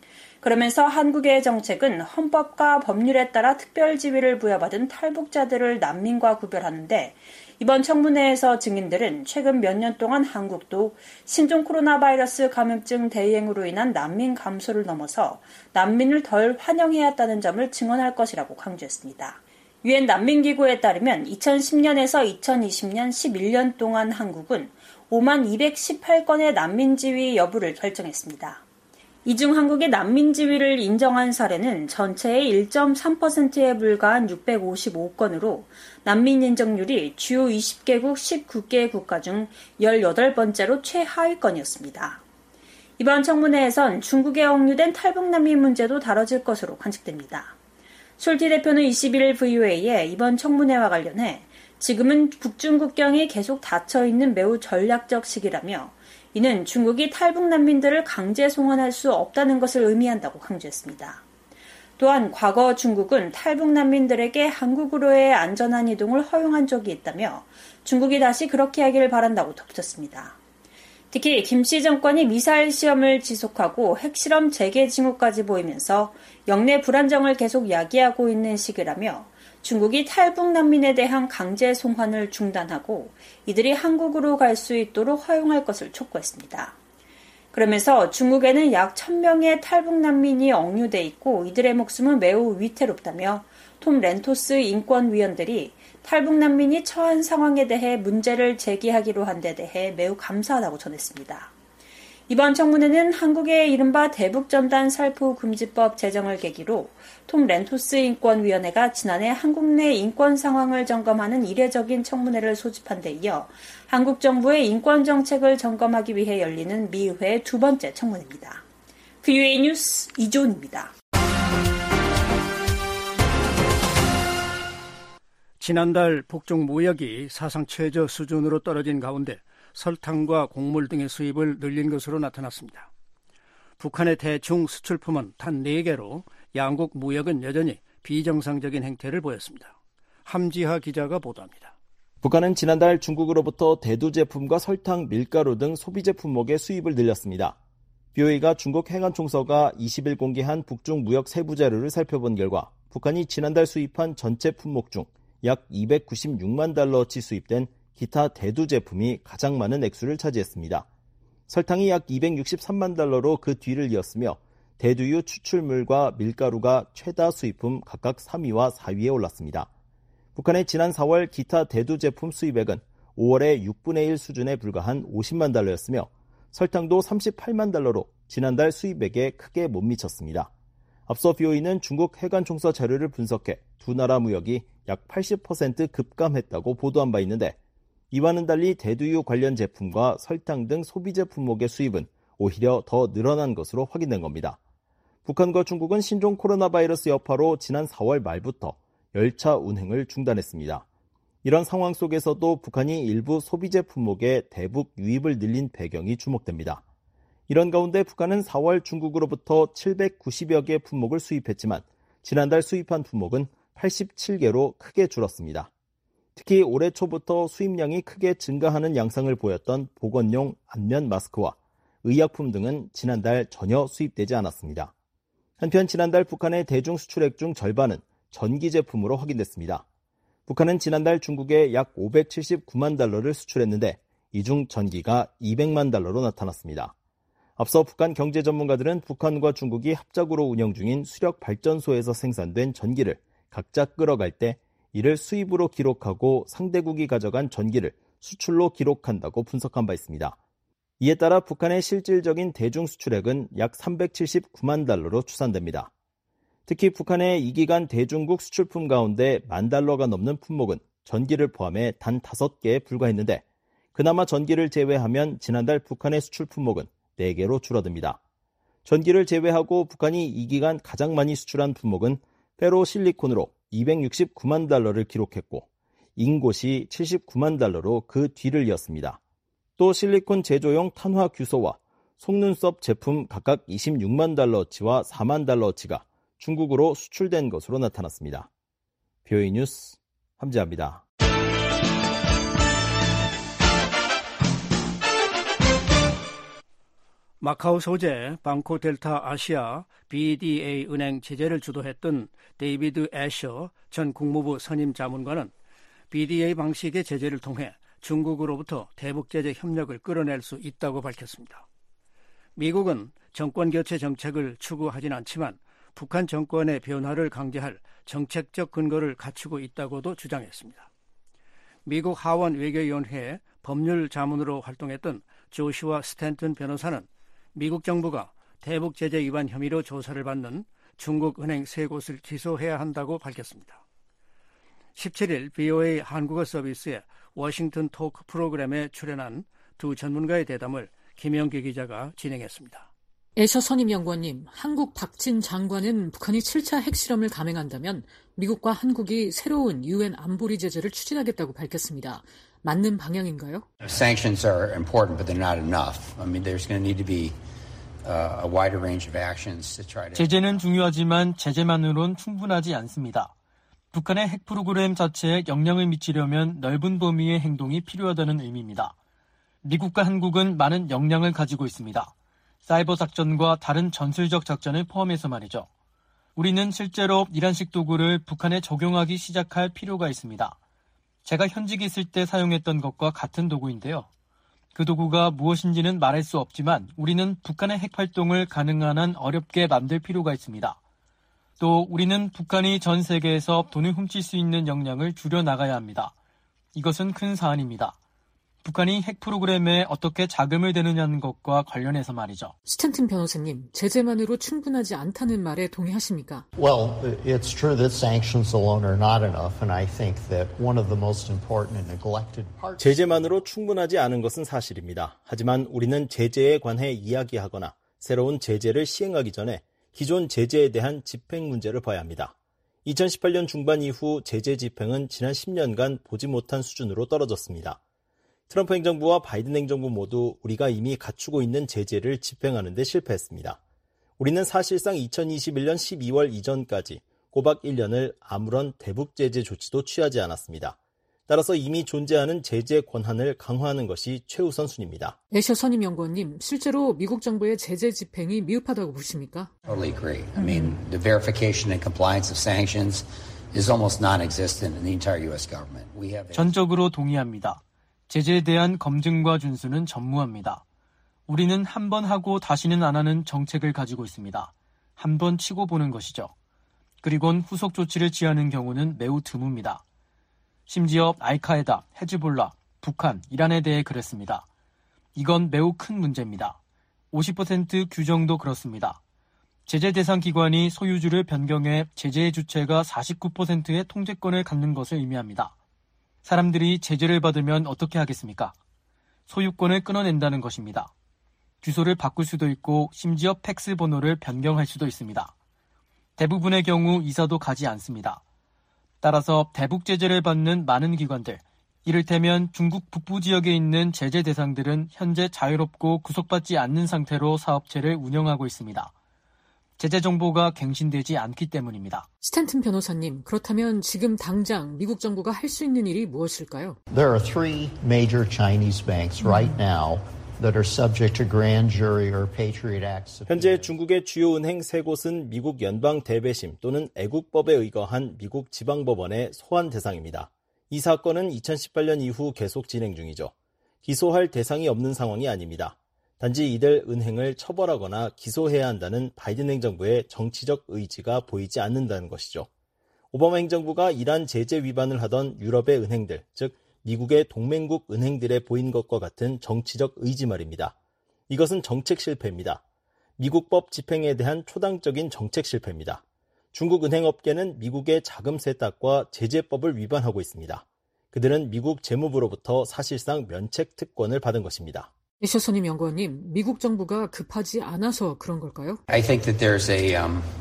그러면서 한국의 정책은 헌법과 법률에 따라 특별 지위를 부여받은 탈북자들을 난민과 구별하는데 이번 청문회에서 증인들은 최근 몇 년 동안 한국도 신종 코로나 바이러스 감염증 대유행으로 인한 난민 감소를 넘어서 난민을 덜 환영해야 한다는 점을 증언할 것이라고 강조했습니다. 유엔 난민기구에 따르면 2010년에서 2020년 11년 동안 한국은 5만 218건의 난민 지위 여부를 결정했습니다. 이 중 한국의 난민 지위를 인정한 사례는 전체의 1.3%에 불과한 655건으로 난민 인정률이 주요 20개국 19개 국가 중 18번째로 최하위권이었습니다. 이번 청문회에선 중국에 억류된 탈북 난민 문제도 다뤄질 것으로 관측됩니다. 솔티 대표는 21일 VOA에 이번 청문회와 관련해 지금은 북중 국경이 계속 닫혀있는 매우 전략적 시기라며 이는 중국이 탈북 난민들을 강제 송환할 수 없다는 것을 의미한다고 강조했습니다. 또한 과거 중국은 탈북 난민들에게 한국으로의 안전한 이동을 허용한 적이 있다며 중국이 다시 그렇게 하기를 바란다고 덧붙였습니다. 특히 김씨 정권이 미사일 시험을 지속하고 핵실험 재개 징후까지 보이면서 영내 불안정을 계속 야기하고 있는 시기라며 중국이 탈북 난민에 대한 강제 송환을 중단하고 이들이 한국으로 갈 수 있도록 허용할 것을 촉구했습니다. 그러면서 중국에는 약 1,000명의 탈북 난민이 억류돼 있고 이들의 목숨은 매우 위태롭다며 톰 렌토스 인권위원들이 탈북 난민이 처한 상황에 대해 문제를 제기하기로 한 데 대해 매우 감사하다고 전했습니다. 이번 청문회는 한국의 이른바 대북전단 살포 금지법 제정을 계기로 톰 렌토스 인권위원회가 지난해 한국 내 인권 상황을 점검하는 이례적인 청문회를 소집한 데 이어 한국 정부의 인권 정책을 점검하기 위해 열리는 미 의회의 두 번째 청문회입니다. VOA 뉴스 이조은입니다. 지난달 북중 무역이 사상 최저 수준으로 떨어진 가운데 설탕과 곡물 등의 수입을 늘린 것으로 나타났습니다. 북한의 대중 수출품은 단 4개로 양국 무역은 여전히 비정상적인 행태를 보였습니다. 함지하 기자가 보도합니다. 북한은 지난달 중국으로부터 대두 제품과 설탕, 밀가루 등 소비재 품목의 수입을 늘렸습니다. BOA가 중국 행안총서가 20일 공개한 북중 무역 세부 자료를 살펴본 결과 북한이 지난달 수입한 전체 품목 중 약 296만 달러어치 수입된 기타 대두 제품이 가장 많은 액수를 차지했습니다. 설탕이 약 263만 달러로 그 뒤를 이었으며 대두유 추출물과 밀가루가 최다 수입품 각각 3위와 4위에 올랐습니다. 북한의 지난 4월 기타 대두 제품 수입액은 5월의 6분의 1 수준에 불과한 50만 달러였으며 설탕도 38만 달러로 지난달 수입액에 크게 못 미쳤습니다. 앞서 BOA는 중국 해관총서 자료를 분석해 두 나라 무역이 약 80% 급감했다고 보도한 바 있는데 이와는 달리 대두유 관련 제품과 설탕 등 소비재 품목의 수입은 오히려 더 늘어난 것으로 확인된 겁니다. 북한과 중국은 신종 코로나 바이러스 여파로 지난 4월 말부터 열차 운행을 중단했습니다. 이런 상황 속에서도 북한이 일부 소비재 품목의 대북 유입을 늘린 배경이 주목됩니다. 이런 가운데 북한은 4월 중국으로부터 790여 개 품목을 수입했지만 지난달 수입한 품목은 87개로 크게 줄었습니다. 특히 올해 초부터 수입량이 크게 증가하는 양상을 보였던 보건용 안면 마스크와 의약품 등은 지난달 전혀 수입되지 않았습니다. 한편 지난달 북한의 대중 수출액 중 절반은 전기 제품으로 확인됐습니다. 북한은 지난달 중국에 약 579만 달러를 수출했는데 이 중 전기가 200만 달러로 나타났습니다. 앞서 북한 경제 전문가들은 북한과 중국이 합작으로 운영 중인 수력 발전소에서 생산된 전기를 각자 끌어갈 때 이를 수입으로 기록하고 상대국이 가져간 전기를 수출로 기록한다고 분석한 바 있습니다. 이에 따라 북한의 실질적인 대중 수출액은 약 379만 달러로 추산됩니다. 특히 북한의 이 기간 대중국 수출품 가운데 10,000달러가 넘는 품목은 전기를 포함해 단 5개에 불과했는데 그나마 전기를 제외하면 지난달 북한의 수출 품목은 4개로 줄어듭니다. 전기를 제외하고 북한이 이 기간 가장 많이 수출한 품목은 페로실리콘으로 269만 달러를 기록했고 인곳이 79만 달러로 그 뒤를 이었습니다. 또 실리콘 제조용 탄화 규소와 속눈썹 제품 각각 26만 달러어치와 4만 달러어치가 중국으로 수출된 것으로 나타났습니다. BOA 뉴스 함지아입니다. 마카오 소재 방코델타 아시아 BDA 은행 제재를 주도했던 데이비드 애셔 전 국무부 선임 자문관은 BDA 방식의 제재를 통해 중국으로부터 대북 제재 협력을 끌어낼 수 있다고 밝혔습니다. 미국은 정권 교체 정책을 추구하진 않지만 북한 정권의 변화를 강제할 정책적 근거를 갖추고 있다고도 주장했습니다. 미국 하원 외교위원회의 법률 자문으로 활동했던 조슈아 스탠튼 변호사는 미국 정부가 대북 제재 위반 혐의로 조사를 받는 중국 은행 3곳을 기소해야 한다고 밝혔습니다. 17일 VOA 한국어 서비스의 워싱턴 토크 프로그램에 출연한 두 전문가의 대담을 김영기 기자가 진행했습니다. 애셔 선임 연구원님, 한국 박진 장관은 북한이 7차 핵실험을 감행한다면 미국과 한국이 새로운 UN 안보리 제재를 추진하겠다고 밝혔습니다. 맞는 방향인가요? Sanctions are important, but they're not enough. I mean, there's going to need to be a wider range of actions to try to. 제재는 중요하지만 제재만으론 충분하지 않습니다. 북한의 핵 프로그램 자체에 영향을 미치려면 넓은 범위의 행동이 필요하다는 의미입니다. 미국과 한국은 많은 역량을 가지고 있습니다. 사이버 작전과 다른 전술적 작전을 포함해서 말이죠. 우리는 실제로 이란식 도구를 북한에 적용하기 시작할 필요가 있습니다. 제가 현직에 있을 때 사용했던 것과 같은 도구인데요. 그 도구가 무엇인지는 말할 수 없지만 우리는 북한의 핵 활동을 가능한 한 어렵게 만들 필요가 있습니다. 또 우리는 북한이 전 세계에서 돈을 훔칠 수 있는 역량을 줄여나가야 합니다. 이것은 큰 사안입니다. 북한이 핵 프로그램에 어떻게 자금을 대느냐는 것과 관련해서 말이죠. 스탠튼 변호사님, 제재만으로 충분하지 않다는 말에 동의하십니까? Well, it's true that sanctions alone are not enough, and I think that one of the most important and neglected parts. 제재만으로 충분하지 않은 것은 사실입니다. 하지만 우리는 제재에 관해 이야기하거나 새로운 제재를 시행하기 전에 기존 제재에 대한 집행 문제를 봐야 합니다. 2018년 중반 이후 제재 집행은 지난 10년간 보지 못한 수준으로 떨어졌습니다. 트럼프 행정부와 바이든 행정부 모두 우리가 이미 갖추고 있는 제재를 집행하는 데 실패했습니다. 우리는 사실상 2021년 12월 이전까지 꼬박 1년을 아무런 대북 제재 조치도 취하지 않았습니다. 따라서 이미 존재하는 제재 권한을 강화하는 것이 최우선순위입니다. 애셔 선임 연구원님, 실제로 미국 정부의 제재 집행이 미흡하다고 보십니까? Totally agree. I mean, the verification and compliance of sanctions is almost non-existent in the entire U.S. government. We have 전적으로 동의합니다. 제재에 대한 검증과 준수는 전무합니다. 우리는 한 번 하고 다시는 안 하는 정책을 가지고 있습니다. 한 번 치고 보는 것이죠. 그리곤 후속 조치를 취하는 경우는 매우 드뭅니다. 심지어 알카에다, 헤즈볼라, 북한, 이란에 대해 그랬습니다. 이건 매우 큰 문제입니다. 50% 규정도 그렇습니다. 제재 대상 기관이 소유주를 변경해 제재의 주체가 49%의 통제권을 갖는 것을 의미합니다. 사람들이 제재를 받으면 어떻게 하겠습니까? 소유권을 끊어낸다는 것입니다. 주소를 바꿀 수도 있고 심지어 팩스 번호를 변경할 수도 있습니다. 대부분의 경우 이사도 가지 않습니다. 따라서 대북 제재를 받는 많은 기관들, 이를테면 중국 북부 지역에 있는 제재 대상들은 현재 자유롭고 구속받지 않는 상태로 사업체를 운영하고 있습니다. 제재 정보가 갱신되지 않기 때문입니다. 스탠튼 변호사님, 그렇다면 지금 당장 미국 정부가 할 수 있는 일이 무엇일까요? There are three major Chinese banks right now that are subject to grand jury or Patriot Act. 현재 중국의 주요 은행 3곳은 미국 연방 대배심 또는 애국법에 의거한 미국 지방법원의 소환 대상입니다. 이 사건은 2018년 이후 계속 진행 중이죠. 기소할 대상이 없는 상황이 아닙니다. 단지 이들 은행을 처벌하거나 기소해야 한다는 바이든 행정부의 정치적 의지가 보이지 않는다는 것이죠. 오바마 행정부가 이러한 제재 위반을 하던 유럽의 은행들, 즉 미국의 동맹국 은행들에 보인 것과 같은 정치적 의지 말입니다. 이것은 정책 실패입니다. 미국법 집행에 대한 초당적인 정책 실패입니다. 중국 은행업계는 미국의 자금 세탁과 제재법을 위반하고 있습니다. 그들은 미국 재무부로부터 사실상 면책 특권을 받은 것입니다. 애셔 선임 연구원님, 미국 정부가 급하지 않아서 그런 걸까요? I think that there's a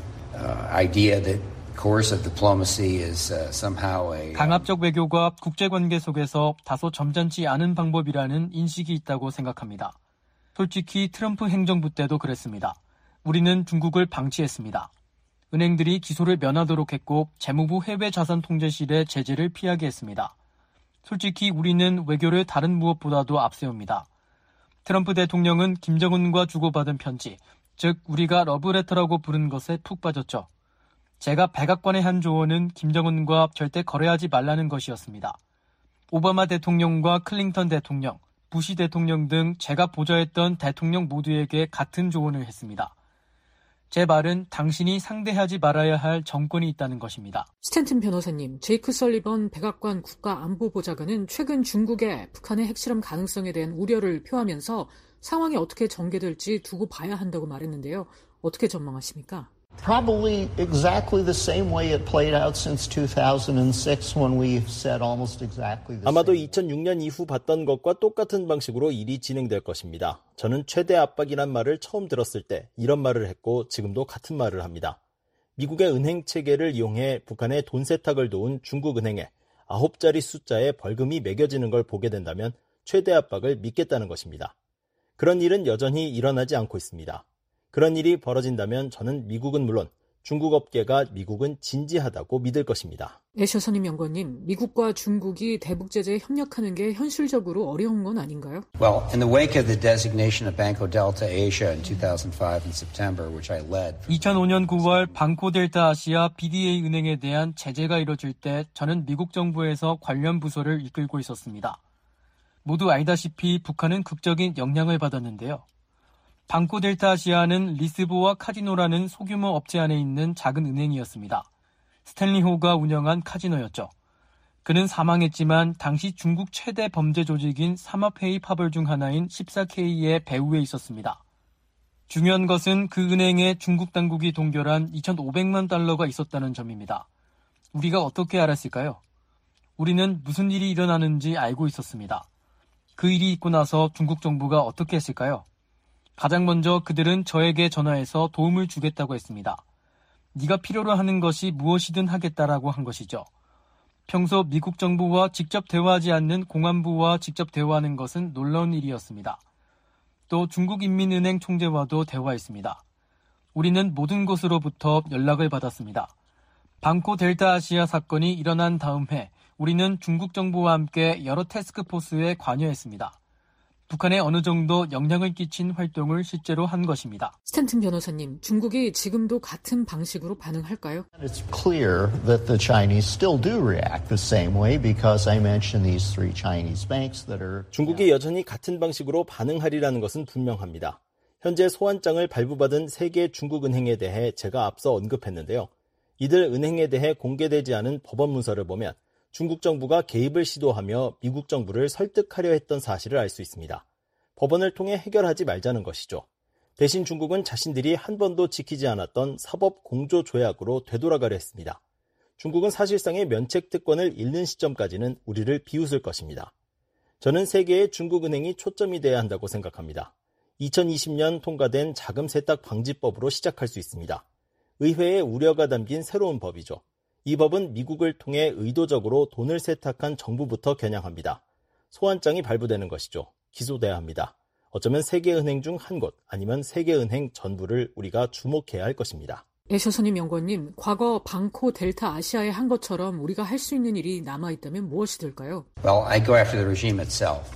idea that coercive diplomacy is somehow a 강압적 외교가 국제관계 속에서 다소 점잖지 않은 방법이라는 인식이 있다고 생각합니다. 솔직히 트럼프 행정부 때도 그랬습니다. 우리는 중국을 방치했습니다. 은행들이 기소를 면하도록 했고 재무부 해외자산통제실의 제재를 피하게 했습니다. 솔직히 우리는 외교를 다른 무엇보다도 앞세웁니다. 트럼프 대통령은 김정은과 주고받은 편지, 즉 우리가 러브레터라고 부른 것에 푹 빠졌죠. 제가 백악관에 한 조언은 김정은과 절대 거래하지 말라는 것이었습니다. 오바마 대통령과 클린턴 대통령, 부시 대통령 등 제가 보좌했던 대통령 모두에게 같은 조언을 했습니다. 제 말은 당신이 상대하지 말아야 할 정권이 있다는 것입니다. 스탠튼 변호사님, 제이크 설리번 백악관 국가안보보좌관은 최근 중국의 북한의 핵실험 가능성에 대한 우려를 표하면서 상황이 어떻게 전개될지 두고 봐야 한다고 말했는데요. 어떻게 전망하십니까? Probably exactly the same way it played out since 2006 when we said almost exactly the same. 아마도 2006년 이후 봤던 것과 똑같은 방식으로 일이 진행될 것입니다. 저는 최대 압박이란 말을 처음 들었을 때 이런 말을 했고 지금도 같은 말을 합니다. 미국의 은행 체계를 이용해 북한의 돈 세탁을 도운 중국은행에 9자리 숫자의 벌금이 매겨지는 걸 보게 된다면 최대 압박을 믿겠다는 것입니다. 그런 일은 여전히 일어나지 않고 있습니다. 그런 일이 벌어진다면 저는 미국은 물론 중국 업계가 미국은 진지하다고 믿을 것입니다. 애셔선임 연구원님, 미국과 중국이 대북 제재에 협력하는 게 현실적으로 어려운 건 아닌가요? Well, in the wake of the designation of Banco Delta Asia in 2005 in September, which I led. 2005년 9월 방코 델타 아시아 BDA 은행에 대한 제재가 이뤄질 때 저는 미국 정부에서 관련 부서를 이끌고 있었습니다. 모두 알다시피 북한은 극적인 영향을 받았는데요. 방코 델타 아시아는 리스보와 카지노라는 소규모 업체 안에 있는 작은 은행이었습니다. 스탠리 호가 운영한 카지노였죠. 그는 사망했지만 당시 중국 최대 범죄 조직인 삼합회의 파벌 중 하나인 14K의 배후에 있었습니다. 중요한 것은 그 은행에 중국 당국이 동결한 2,500만 달러가 있었다는 점입니다. 우리가 어떻게 알았을까요? 우리는 무슨 일이 일어나는지 알고 있었습니다. 그 일이 있고 나서 중국 정부가 어떻게 했을까요? 가장 먼저 그들은 저에게 전화해서 도움을 주겠다고 했습니다. 네가 필요로 하는 것이 무엇이든 하겠다라고 한 것이죠. 평소 미국 정부와 직접 대화하지 않는 공안부와 직접 대화하는 것은 놀라운 일이었습니다. 또 중국인민은행 총재와도 대화했습니다. 우리는 모든 곳으로부터 연락을 받았습니다. 방코 델타 아시아 사건이 일어난 다음 해 우리는 중국 정부와 함께 여러 태스크포스에 관여했습니다. 북한에 어느 정도 영향을 끼친 활동을 실제로 한 것입니다. 스탠튼 변호사님, 중국이 지금도 같은 방식으로 반응할까요? It's clear that the Chinese still do react the same way because I mentioned these three Chinese banks that are. 중국이 여전히 같은 방식으로 반응하리라는 것은 분명합니다. 현재 소환장을 발부받은 3개 중국 은행에 대해 제가 앞서 언급했는데요. 이들 은행에 대해 공개되지 않은 법원 문서를 보면 중국 정부가 개입을 시도하며 미국 정부를 설득하려 했던 사실을 알 수 있습니다. 법원을 통해 해결하지 말자는 것이죠. 대신 중국은 자신들이 한 번도 지키지 않았던 사법 공조 조약으로 되돌아가려 했습니다. 중국은 사실상의 면책 특권을 잃는 시점까지는 우리를 비웃을 것입니다. 저는 세계의 중국 은행이 초점이 돼야 한다고 생각합니다. 2020년 통과된 자금 세탁 방지법으로 시작할 수 있습니다. 의회의 우려가 담긴 새로운 법이죠. 이 법은 미국을 통해 의도적으로 돈을 세탁한 정부부터 겨냥합니다. 소환장이 발부되는 것이죠. 기소돼야 합니다. 어쩌면 세계은행 중 한 곳 아니면 세계은행 전부를 우리가 주목해야 할 것입니다. 애셔선임 연구원님, 과거 방코 델타 아시아에 한 것처럼 우리가 할 수 있는 일이 남아있다면 무엇이 될까요? Well, I go after the regime itself.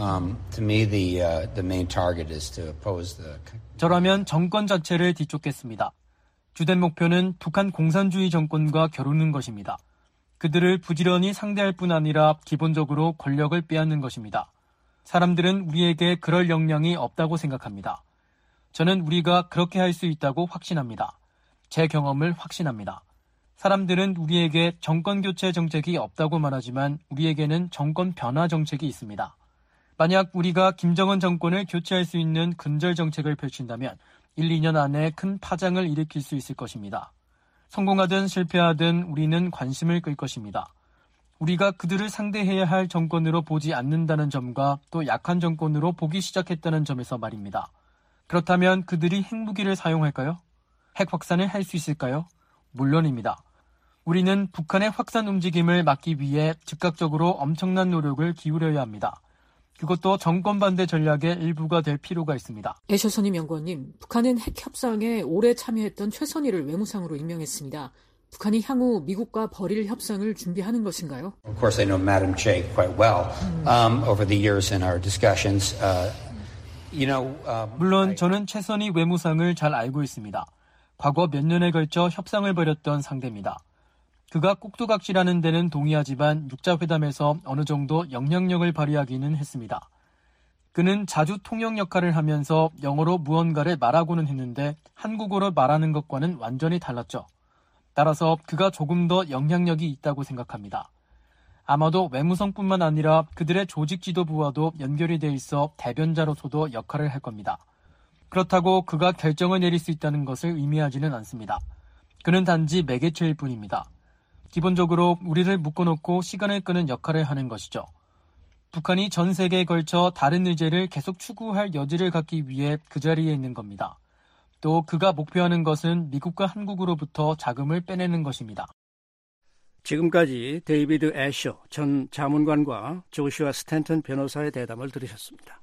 To me, the main target is to oppose the. 저라면 정권 자체를 뒤쫓겠습니다. 주된 목표는 북한 공산주의 정권과 겨루는 것입니다. 그들을 부지런히 상대할 뿐 아니라 기본적으로 권력을 빼앗는 것입니다. 사람들은 우리에게 그럴 역량이 없다고 생각합니다. 저는 우리가 그렇게 할 수 있다고 확신합니다. 제 경험을 확신합니다. 사람들은 우리에게 정권 교체 정책이 없다고 말하지만 우리에게는 정권 변화 정책이 있습니다. 만약 우리가 김정은 정권을 교체할 수 있는 근절 정책을 펼친다면 1, 2년 안에 큰 파장을 일으킬 수 있을 것입니다. 성공하든 실패하든 우리는 관심을 끌 것입니다. 우리가 그들을 상대해야 할 정권으로 보지 않는다는 점과 또 약한 정권으로 보기 시작했다는 점에서 말입니다. 그렇다면 그들이 핵무기를 사용할까요? 핵 확산을 할 수 있을까요? 물론입니다. 우리는 북한의 확산 움직임을 막기 위해 즉각적으로 엄청난 노력을 기울여야 합니다. 그것도 정권 반대 전략의 일부가 될 필요가 있습니다. 애셔선임 연구원님, 북한은 핵 협상에 오래 참여했던 최선희를 외무상으로 임명했습니다. 북한이 향후 미국과 벌일 협상을 준비하는 것인가요? Of course, I know Madam Che quite well. Over the years in our discussions, 물론 저는 최선희 외무상을 잘 알고 있습니다. 과거 몇 년에 걸쳐 협상을 벌였던 상대입니다. 그가 꼭두각시라는 데는 동의하지만 육자회담에서 어느 정도 영향력을 발휘하기는 했습니다. 그는 자주 통역 역할을 하면서 영어로 무언가를 말하고는 했는데 한국어로 말하는 것과는 완전히 달랐죠. 따라서 그가 조금 더 영향력이 있다고 생각합니다. 아마도 외무성뿐만 아니라 그들의 조직 지도부와도 연결이 돼 있어 대변자로서도 역할을 할 겁니다. 그렇다고 그가 결정을 내릴 수 있다는 것을 의미하지는 않습니다. 그는 단지 매개체일 뿐입니다. 기본적으로 우리를 묶어놓고 시간을 끄는 역할을 하는 것이죠. 북한이 전 세계에 걸쳐 다른 의제를 계속 추구할 여지를 갖기 위해 그 자리에 있는 겁니다. 또 그가 목표하는 것은 미국과 한국으로부터 자금을 빼내는 것입니다. 지금까지 데이비드 애셔 전 자문관과 조슈아 스탠턴 변호사의 대담을 들으셨습니다.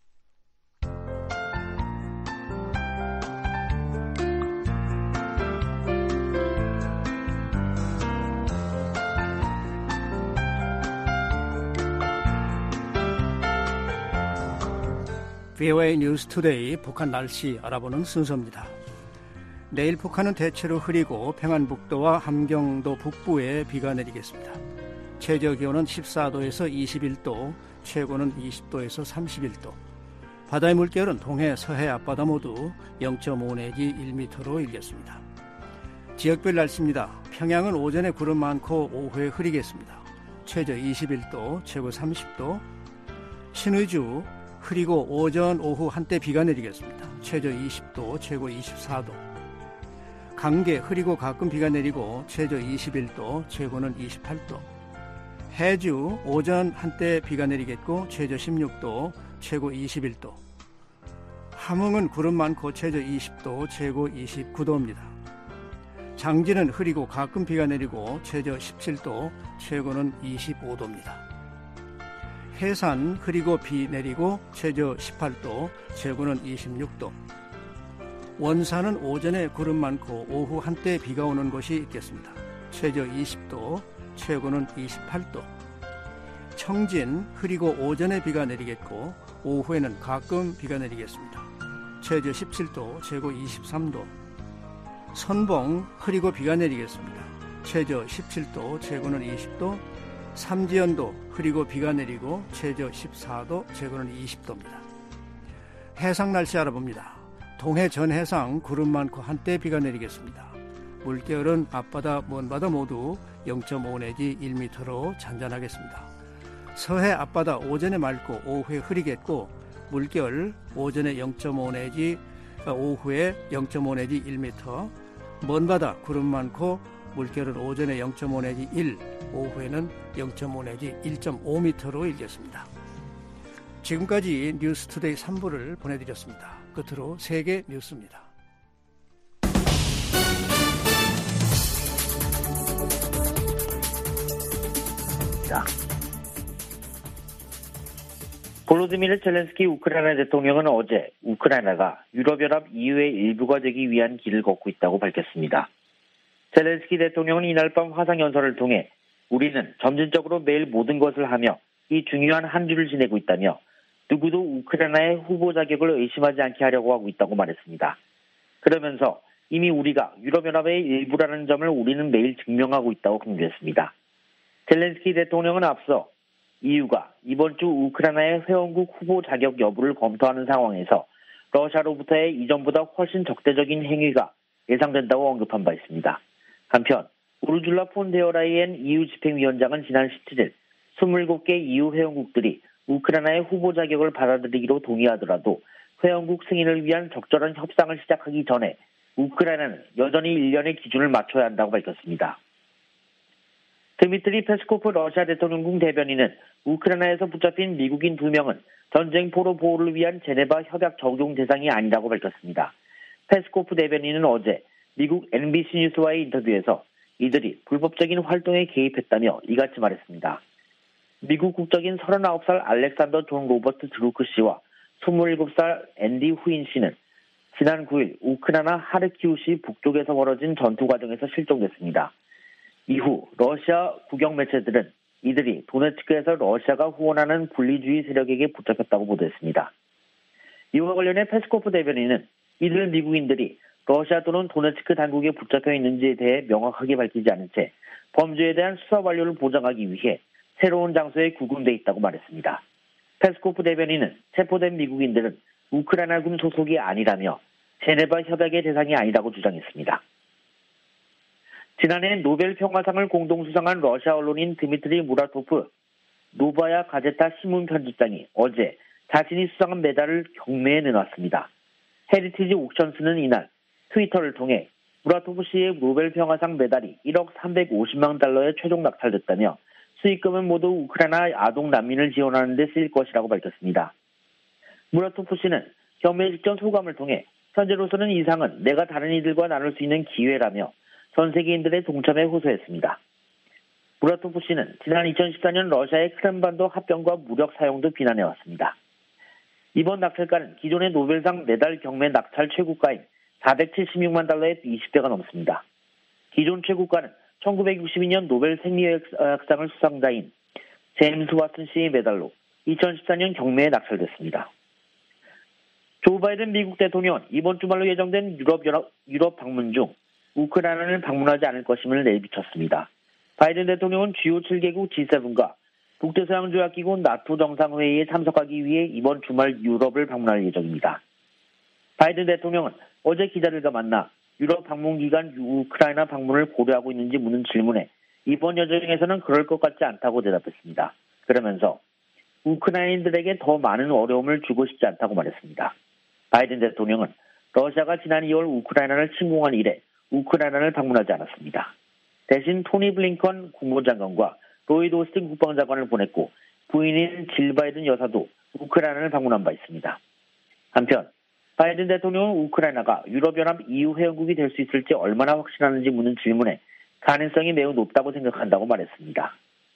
VOA 뉴스 투데이 북한 날씨 알아보는 순서입니다. 내일 북한은 대체로 흐리고 평안북도와 함경도 북부에 비가 내리겠습니다. 최저 기온은 14도에서 21도, 최고는 20도에서 31도. 바다의 물결은 동해, 서해 앞바다 모두 0.5 내지 1m로 일겠습니다. 지역별 날씨입니다. 평양은 오전에 구름 많고 오후에 흐리겠습니다. 최저 21도, 최고 30도. 신의주 흐리고 오전, 오후 한때 비가 내리겠습니다. 최저 20도, 최고 24도. 강계 흐리고 가끔 비가 내리고 최저 21도, 최고는 28도. 해주 오전 한때 비가 내리겠고 최저 16도, 최고 21도. 함흥은 구름 많고 최저 20도, 최고 29도입니다. 장진은 흐리고 가끔 비가 내리고 최저 17도, 최고는 25도입니다. 해산 흐리고 비 내리고 최저 18도, 최고는 26도. 원산은 오전에 구름 많고 오후 한때 비가 오는 곳이 있겠습니다. 최저 20도, 최고는 28도. 청진 흐리고 오전에 비가 내리겠고 오후에는 가끔 비가 내리겠습니다. 최저 17도, 최고 23도. 선봉 흐리고 비가 내리겠습니다. 최저 17도, 최고는 20도. 삼지연도 흐리고 비가 내리고 최저 14도, 최고는 20도입니다. 해상 날씨 알아봅니다. 동해 전 해상 구름 많고 한때 비가 내리겠습니다. 물결은 앞바다, 먼바다 모두 0.5 내지 1m로 잔잔하겠습니다. 서해 앞바다 오전에 맑고 오후에 흐리겠고 물결 오전에 0.5 내지 오후에 0.5 내지 1m. 먼바다 구름 많고 물결은 오전에 0.5 내지 1, 오후에는 0.5 내지 1.5m로 일겠습니다. 지금까지 뉴스투데이 3부를 보내드렸습니다. 끝으로 세계 뉴스입니다. 볼로디미르 젤렌스키 우크라이나 대통령은 어제 우크라이나가 유럽연합 EU의 일부가 되기 위한 길을 걷고 있다고 밝혔습니다. 젤렌스키 대통령은 이날 밤 화상연설을 통해 우리는 점진적으로 매일 모든 것을 하며 이 중요한 한 주를 지내고 있다며 누구도 우크라이나의 후보 자격을 의심하지 않게 하려고 하고 있다고 말했습니다. 그러면서 이미 우리가 유럽연합의 일부라는 점을 우리는 매일 증명하고 있다고 강조했습니다. 젤렌스키 대통령은 앞서 EU가 이번 주 우크라이나의 회원국 후보 자격 여부를 검토하는 상황에서 러시아로부터의 이전보다 훨씬 적대적인 행위가 예상된다고 언급한 바 있습니다. 한편 우르줄라 폰 데어 라이엔 EU 집행위원장은 지난 17일 27개 EU 회원국들이 우크라이나의 후보 자격을 받아들이기로 동의하더라도 회원국 승인을 위한 적절한 협상을 시작하기 전에 우크라이나는 여전히 1년의 기준을 맞춰야 한다고 밝혔습니다. 드미트리 페스코프 러시아 대통령궁 대변인은 우크라이나에서 붙잡힌 미국인 2명은 전쟁포로 보호를 위한 제네바 협약 적용 대상이 아니라고 밝혔습니다. 페스코프 대변인은 어제 미국 NBC 뉴스와의 인터뷰에서 이들이 불법적인 활동에 개입했다며 이같이 말했습니다. 미국 국적인 39살 알렉산더 존 로버트 드루크 씨와 27살 앤디 후인 씨는 지난 9일 우크라이나 하르키우시 북쪽에서 벌어진 전투 과정에서 실종됐습니다. 이후 러시아 국영 매체들은 이들이 도네츠크에서 러시아가 후원하는 분리주의 세력에게 붙잡혔다고 보도했습니다. 이와 관련해 페스코프 대변인은 이들 미국인들이 러시아 또는 도네츠크 당국에 붙잡혀 있는지에 대해 명확하게 밝히지 않은 채 범죄에 대한 수사 완료를 보장하기 위해 새로운 장소에 구금돼 있다고 말했습니다. 페스코프 대변인은 체포된 미국인들은 우크라이나군 소속이 아니라며 제네바 협약의 대상이 아니라고 주장했습니다. 지난해 노벨 평화상을 공동 수상한 러시아 언론인 드미트리 무라토프 노바야 가제타 신문 편집장이 어제 자신이 수상한 메달을 경매에 내놨습니다. 헤리티지 옥션스는 이날 트위터를 통해 무라토프 씨의 노벨 평화상 메달이 1억 350만 달러에 최종 낙찰됐다며 수익금은 모두 우크라이나 아동 난민을 지원하는 데 쓰일 것이라고 밝혔습니다. 무라토프 씨는 경매 직전 소감을 통해 현재로서는 이 상은 내가 다른 이들과 나눌 수 있는 기회라며 전 세계인들의 동참에 호소했습니다. 무라토프 씨는 지난 2014년 러시아의 크림반도 합병과 무력 사용도 비난해왔습니다. 이번 낙찰가는 기존의 노벨상 메달 경매 낙찰 최고가인 476만 달러의 20배가 넘습니다. 기존 최고가는 1962년 노벨 생리학상을 수상자인 제임스 왓슨 씨의 메달로 2014년 경매에 낙찰됐습니다. 조 바이든 미국 대통령은 이번 주말로 예정된 유럽 방문 중 우크라이나를 방문하지 않을 것임을 내비쳤습니다. 바이든 대통령은 주요 7개국 G7과 북대서양조약기구 나토 정상회의에 참석하기 위해 이번 주말 유럽을 방문할 예정입니다. 바이든 대통령은 어제 기자들과 만나 유럽 방문 기간 우크라이나 방문을 고려하고 있는지 묻는 질문에 이번 여정에서는 그럴 것 같지 않다고 대답했습니다. 그러면서 우크라이나인들에게 더 많은 어려움을 주고 싶지 않다고 말했습니다. 바이든 대통령은 러시아가 지난 2월 우크라이나를 침공한 이래 우크라이나를 방문하지 않았습니다. 대신 토니 블링컨 국무장관과 로이드 오스틴 국방장관을 보냈고 부인인 질 바이든 여사도 우크라이나를 방문한 바 있습니다. 한편 바이든 대통령은 우크라이나가 유럽연합 EU 회원국이 될 수 있을지 얼마나 확신하는지 묻는 질문에 가능성이 매우 높다고 생각한다고 말했습니다.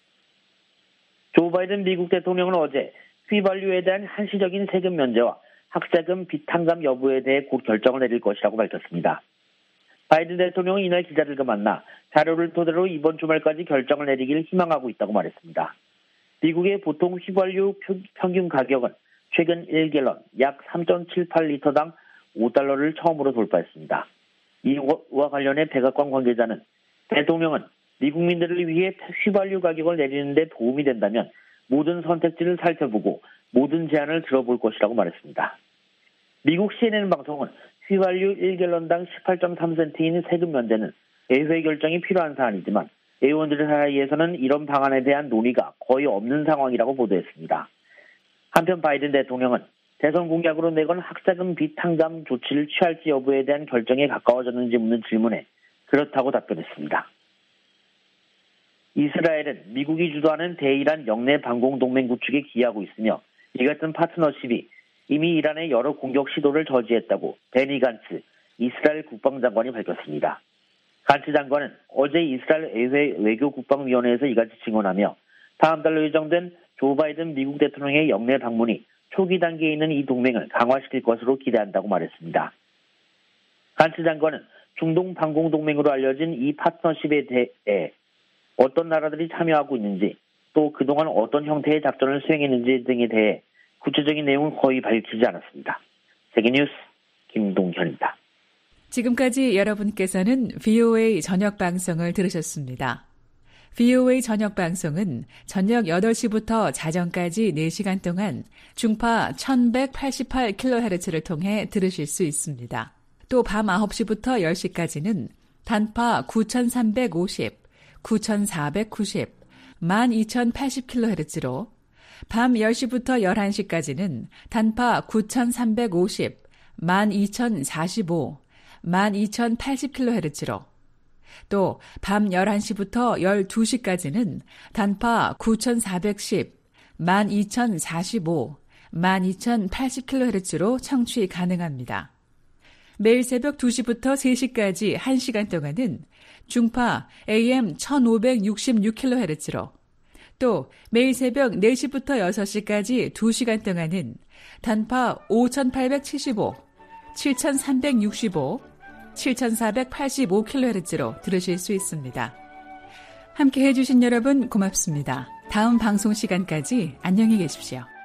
조 바이든 미국 대통령은 어제 휘발유에 대한 한시적인 세금 면제와 학자금 빚 탕감 여부에 대해 곧 결정을 내릴 것이라고 밝혔습니다. 바이든 대통령은 이날 기자들과 만나 자료를 토대로 이번 주말까지 결정을 내리길 희망하고 있다고 말했습니다. 미국의 보통 휘발유 평균 가격은 최근 1갤런 약 3.78리터당 $5를 처음으로 돌파했습니다. 이와 관련해 백악관 관계자는 대통령은 미국민들을 위해 휘발유 가격을 내리는 데 도움이 된다면 모든 선택지를 살펴보고 모든 제안을 들어볼 것이라고 말했습니다. 미국 CNN 방송은 휘발유 1갤런당 18.3센트인 세금 면제는 의회 결정이 필요한 사안이지만 의원들 사이에서는 이런 방안에 대한 논의가 거의 없는 상황이라고 보도했습니다. 한편 바이든 대통령은 대선 공약으로 내건 학자금 빚 탕감 조치를 취할지 여부에 대한 결정에 가까워졌는지 묻는 질문에 그렇다고 답변했습니다. 이스라엘은 미국이 주도하는 대이란 영내 반공동맹 구축에 기여하고 있으며 이 같은 파트너십이 이미 이란의 여러 공격 시도를 저지했다고 베니 간츠 이스라엘 국방장관이 밝혔습니다. 간츠 장관은 어제 이스라엘 의회 외교국방위원회에서 이같이 증언하며 다음 달로 예정된 조 바이든 미국 대통령의 영내 방문이 초기 단계에 있는 이 동맹을 강화시킬 것으로 기대한다고 말했습니다. 간츠 장관은 중동 반공동맹으로 알려진 이 파트너십에 대해 어떤 나라들이 참여하고 있는지 또 그동안 어떤 형태의 작전을 수행했는지 등에 대해 구체적인 내용은 거의 밝히지 않았습니다. 세계뉴스 김동현입니다. 지금까지 여러분께서는 VOA 저녁 방송을 들으셨습니다. VOA 저녁 방송은 저녁 8시부터 자정까지 4시간 동안 중파 1188kHz를 통해 들으실 수 있습니다. 또 밤 9시부터 10시까지는 단파 9350, 9490, 12080kHz로 밤 10시부터 11시까지는 단파 9350, 12045, 12080kHz로 또 밤 11시부터 12시까지는 단파 9410, 12045, 12080kHz로 청취 가능합니다. 매일 새벽 2시부터 3시까지 1시간 동안은 중파 AM 1566kHz로 또 매일 새벽 4시부터 6시까지 2시간 동안은 단파 5875, 7365, 7485kHz로 들으실 수 있습니다. 함께 해주신 여러분 고맙습니다. 다음 방송 시간까지 안녕히 계십시오.